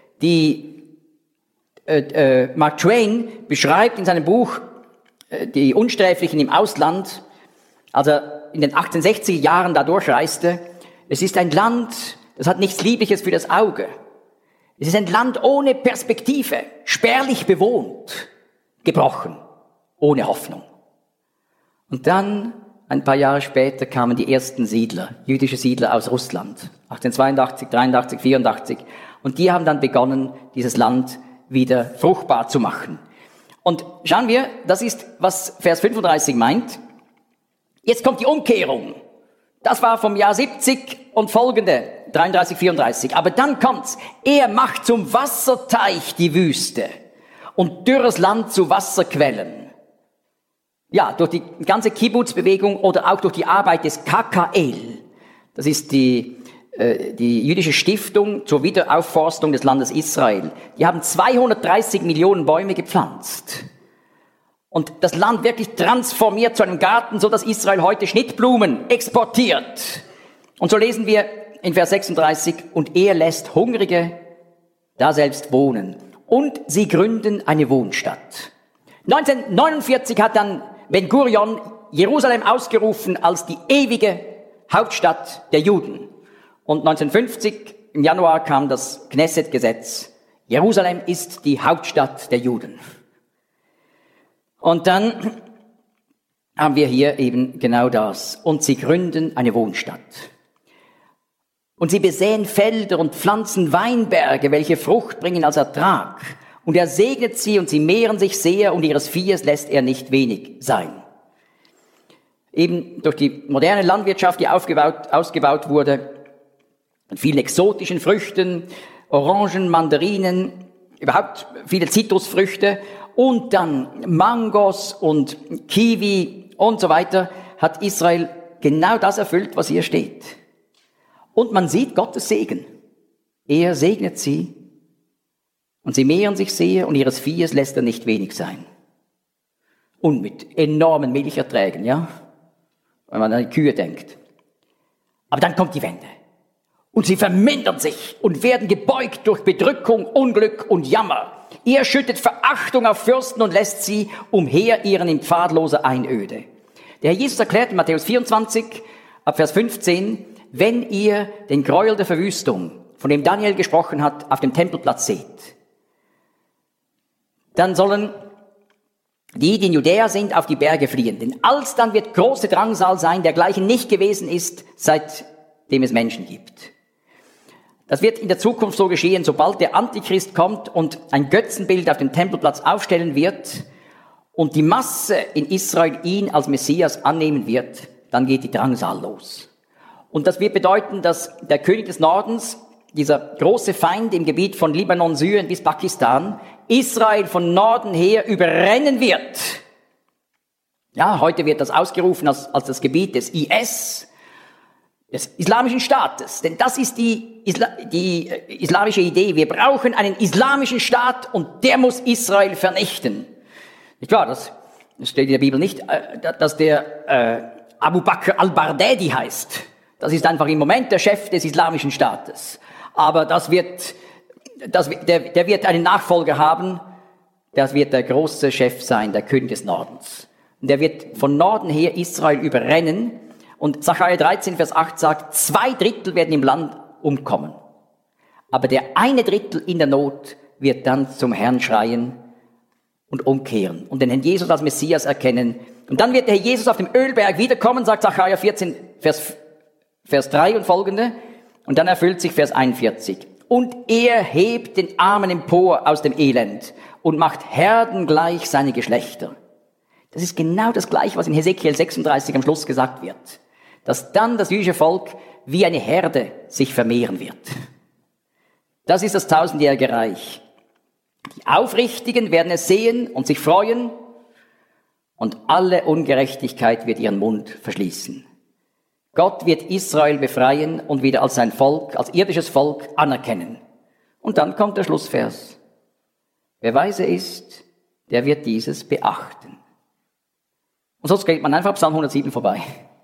Die äh, äh, Mark Twain beschreibt in seinem Buch äh, Die Unsträflichen im Ausland, als er in den achtzehnhundertsechziger Jahren da durchreiste, es ist ein Land, das hat nichts Liebliches für das Auge. Es ist ein Land ohne Perspektive, spärlich bewohnt, gebrochen, ohne Hoffnung. Und dann, ein paar Jahre später, kamen die ersten Siedler, jüdische Siedler aus Russland, achtzehnhundertzweiundachtzig, dreiundachtzig, vierundachtzig. Und die haben dann begonnen, dieses Land wieder fruchtbar zu machen. Und schauen wir, das ist, was Vers fünfunddreißig meint. Jetzt kommt die Umkehrung. Das war vom Jahr siebzig und folgende, dreiunddreißig, vierunddreißig. Aber dann kommt's. Er macht zum Wasserteich die Wüste und dürres Land zu Wasserquellen. Ja, durch die ganze Kibbutz-Bewegung oder auch durch die Arbeit des K K L. Das ist die, äh, die jüdische Stiftung zur Wiederaufforstung des Landes Israel. Die haben zweihundertdreißig Millionen Bäume gepflanzt. Und das Land wirklich transformiert zu einem Garten, so dass Israel heute Schnittblumen exportiert. Und so lesen wir in Vers sechsunddreißig, und er lässt Hungrige da selbst wohnen. Und sie gründen eine Wohnstadt. neunzehnhundertneunundvierzig hat dann Ben-Gurion Jerusalem ausgerufen als die ewige Hauptstadt der Juden. Und neunzehnhundertfünfzig im Januar kam das Knesset-Gesetz. Jerusalem ist die Hauptstadt der Juden. Und dann haben wir hier eben genau das. Und sie gründen eine Wohnstadt. Und sie besäen Felder und pflanzen Weinberge, welche Frucht bringen als Ertrag. Und er segnet sie und sie mehren sich sehr und ihres Viehes lässt er nicht wenig sein. Eben durch die moderne Landwirtschaft, die aufgebaut, ausgebaut wurde, mit vielen exotischen Früchten, Orangen, Mandarinen, überhaupt viele Zitrusfrüchte und dann Mangos und Kiwi und so weiter, hat Israel genau das erfüllt, was hier steht. Und man sieht Gottes Segen. Er segnet sie und sie mehren sich sehr und ihres Viehes lässt er nicht wenig sein. Und mit enormen Milcherträgen, ja, wenn man an die Kühe denkt. Aber dann kommt die Wende. Und sie vermindern sich und werden gebeugt durch Bedrückung, Unglück und Jammer. Er schüttet Verachtung auf Fürsten und lässt sie umherirren in pfadloser Einöde. Der Herr Jesus erklärt in Matthäus vierundzwanzig, ab Vers fünfzehn, wenn ihr den Gräuel der Verwüstung, von dem Daniel gesprochen hat, auf dem Tempelplatz seht, dann sollen die, die in Judäa sind, auf die Berge fliehen. Denn alsdann wird große Drangsal sein, dergleichen nicht gewesen ist, seitdem es Menschen gibt. Das wird in der Zukunft so geschehen, sobald der Antichrist kommt und ein Götzenbild auf dem Tempelplatz aufstellen wird und die Masse in Israel ihn als Messias annehmen wird, dann geht die Drangsal los. Und das wird bedeuten, dass der König des Nordens, dieser große Feind im Gebiet von Libanon, Syrien bis Pakistan, Israel von Norden her überrennen wird. Ja, heute wird das ausgerufen als, als das Gebiet des I S. des islamischen Staates. Denn das ist die, Isla die äh, islamische Idee. Wir brauchen einen islamischen Staat und der muss Israel vernichten. Nicht wahr? Das, das steht in der Bibel nicht, äh, dass der äh, Abu Bakr al-Baghdadi heißt. Das ist einfach im Moment der Chef des islamischen Staates. Aber das wird, das, der, der wird einen Nachfolger haben. Das wird der große Chef sein, der König des Nordens. Und der wird von Norden her Israel überrennen. Und Sacharja dreizehn, Vers acht sagt, zwei Drittel werden im Land umkommen. Aber der eine Drittel in der Not wird dann zum Herrn schreien und umkehren und den Herrn Jesus als Messias erkennen. Und dann wird der Herr Jesus auf dem Ölberg wiederkommen, sagt Sacharja vierzehn, Vers, Vers drei und folgende. Und dann erfüllt sich Vers einundvierzig. Und er hebt den Armen empor aus dem Elend und macht herdengleich seine Geschlechter. Das ist genau das Gleiche, was in Hesekiel sechsunddreißig am Schluss gesagt wird. Dass dann das jüdische Volk wie eine Herde sich vermehren wird. Das ist das tausendjährige Reich. Die Aufrichtigen werden es sehen und sich freuen und alle Ungerechtigkeit wird ihren Mund verschließen. Gott wird Israel befreien und wieder als sein Volk, als irdisches Volk anerkennen. Und dann kommt der Schlussvers. Wer weise ist, der wird dieses beachten. Und sonst geht man einfach Psalm hundertsieben vorbei.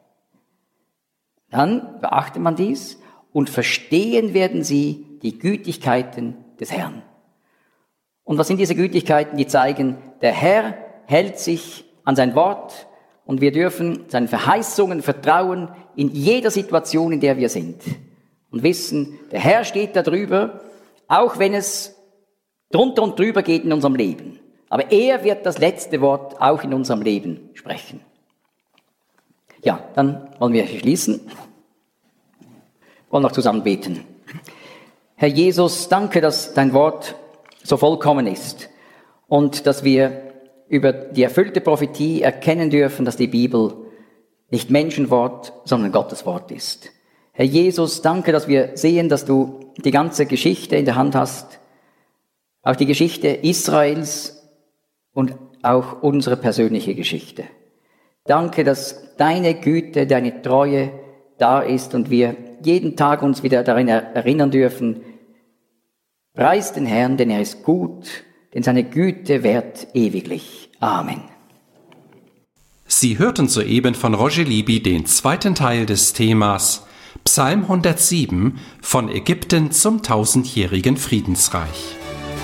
Dann beachtet man dies und verstehen werden sie die Gütigkeiten des Herrn. Und was sind diese Gütigkeiten, die zeigen, der Herr hält sich an sein Wort und wir dürfen seinen Verheißungen vertrauen in jeder Situation, in der wir sind. Und wissen, der Herr steht da drüber, auch wenn es drunter und drüber geht in unserem Leben. Aber er wird das letzte Wort auch in unserem Leben sprechen. Ja, dann wollen wir schließen. Wir wollen noch zusammen beten. Herr Jesus, danke, dass dein Wort so vollkommen ist und dass wir über die erfüllte Prophetie erkennen dürfen, dass die Bibel nicht Menschenwort, sondern Gottes Wort ist. Herr Jesus, danke, dass wir sehen, dass du die ganze Geschichte in der Hand hast, auch die Geschichte Israels und auch unsere persönliche Geschichte. Danke, dass deine Güte, deine Treue da ist und wir jeden Tag uns wieder darin erinnern dürfen. Preis den Herrn, denn er ist gut, denn seine Güte währt ewiglich. Amen. Sie hörten soeben von Roger Libby den zweiten Teil des Themas Psalm hundertsieben von Ägypten zum tausendjährigen Friedensreich.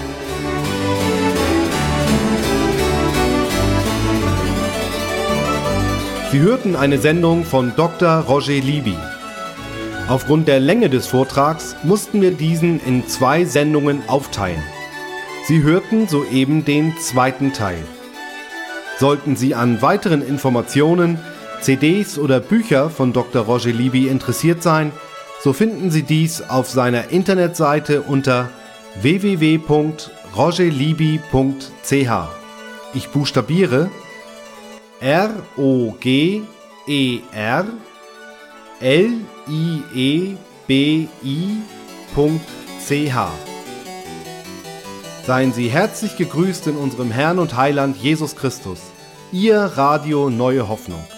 Sie hörten eine Sendung von Doktor Roger Libby. Aufgrund der Länge des Vortrags mussten wir diesen in zwei Sendungen aufteilen. Sie hörten soeben den zweiten Teil. Sollten Sie an weiteren Informationen, C Ds oder Bücher von Doktor Roger Libby interessiert sein, so finden Sie dies auf seiner Internetseite unter w w w punkt roger libby punkt c h. Ich buchstabiere R O G E R L I E B I punkt c h. Seien Sie herzlich gegrüßt in unserem Herrn und Heiland Jesus Christus. Ihr Radio Neue Hoffnung.